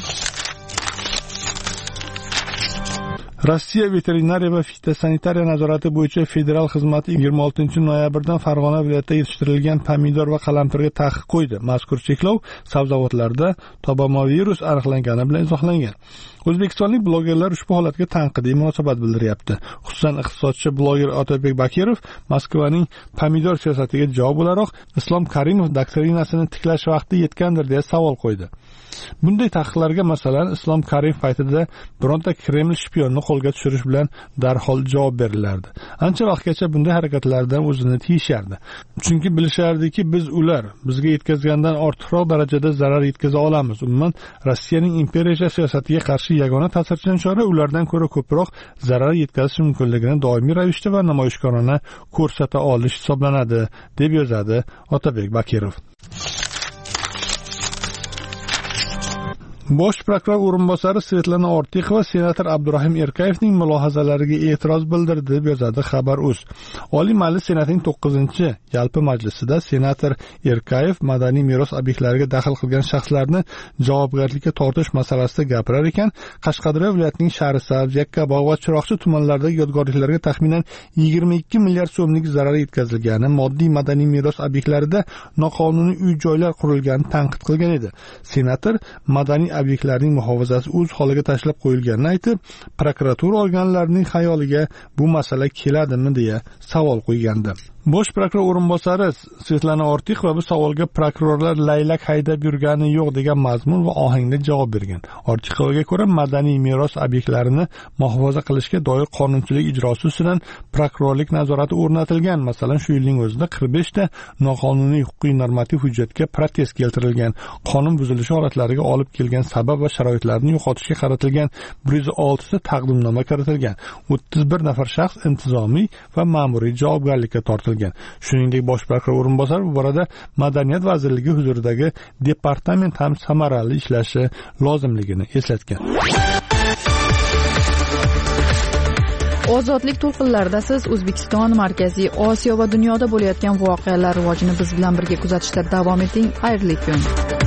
Rossiya veterinariya va fitosanitariya nazorati bo'yicha federal xizmati 26 noyabrdan Farg'ona viloyatida yetishtirilgan pomidor va qalampirga taqiq qo'ydi. Mazkur cheklov sabzavotlarda tobamovirus aniqlangani bilan izohlangan. O'zbekistonlik blogerlar ushbu holatga tanqidiy munosabat bildiryapti. Xususan, iqtisodchi bloger Otabek Bakirov Moskvaning pomidor siyosatiga javob o'laroq Islom Karimov doktrinasini tiklash vaqti yetgandir deya savol qo'ydi. Bunday taqiqlarga masalan Islom Karimov paytida bironta Kreml shpiyonni qo'lga tushirish bilan darhol javob berilardi. Ancha vaqtgacha bunday harakatlardan o'zini tiyishardi. Chunki bilishardiki, biz ular bizga yetkazgandan ortiqroq darajada zarar yetkaza olamiz. Umuman, Rossiyaning imperiya siyosatiga qarshi yagona ta'sirchan chora ulardan ko'ra ko'proq zarar yetkazish mumkinligini doimiy ravishda va namoyishkorona ko'rsata olish hisoblanadi, deb yozadi Otabek Bakirov. Bosh prokuror o'rinbosari Svetlana Ortiqova senator Abdurahim Erkayevning mulohazalariga e'tiroz bildirdi deb yozadi Xabar.uz. Oliy Majlis Senatining 9-yalpi majlisida senator Erkayev madaniy meros obyektlariga daxl qilgan shaxslarni javobgarlikka tortish masalasida gapirar ekan, Qashqadaryo viloyatining Sharisabz, Yakkabog' va Chiroqchi tumanlaridagi yodgorliklarga taxminan 22 milliard so'mlik zarar yetkazilgani, moddiy madaniy meros obyektlarida noqonuniy uy-joylar qurilganini tanqid qilgan edi. Senator madaniy obyektlarning muhofazasi o'z holiga tashlab qo'yilganini aytib, prokuratura organlarining xayoliga bu masala keladimi deya savol qo'ygandi. Bosh prokuror o'rinbosari Svetlana Ortiqova bu savolga prokurorlar laylak haydab yurgani yo'q degan mazmun va ohangda javob bergan. Ortiqovaga ko'ra, madaniy meros obyektlarini muhofaza qilishga doir qonunchilik ijrosi ustidan prokurorlik nazorati o'rnatilgan. Masalan, shu yilning o'zida 45 ta noqonuniy huquqiy normativ hujjatga protest keltirilgan. Qonun buzilishi holatlariga olib kelgan sabab va sharoitlarni yo'qotishga qaratilgan 106 ta taqdimnoma kiritilgan. 31 nafar shaxs intizomiy va ma'muriy javobgarlikka tortilgan. Shuningdek, bosh prokuror o'rinbosari bu borada Madaniyat vazirligi huzuridagi departament ham samarali ishlashi lozimligini eslatgan. Ozodlik to'lqinlarida siz O'zbekiston, Markaziy Osiyo va dunyoda bo'layotgan voqealar rivojini biz bilan birga kuzatishda davom eting. Xayrli kun.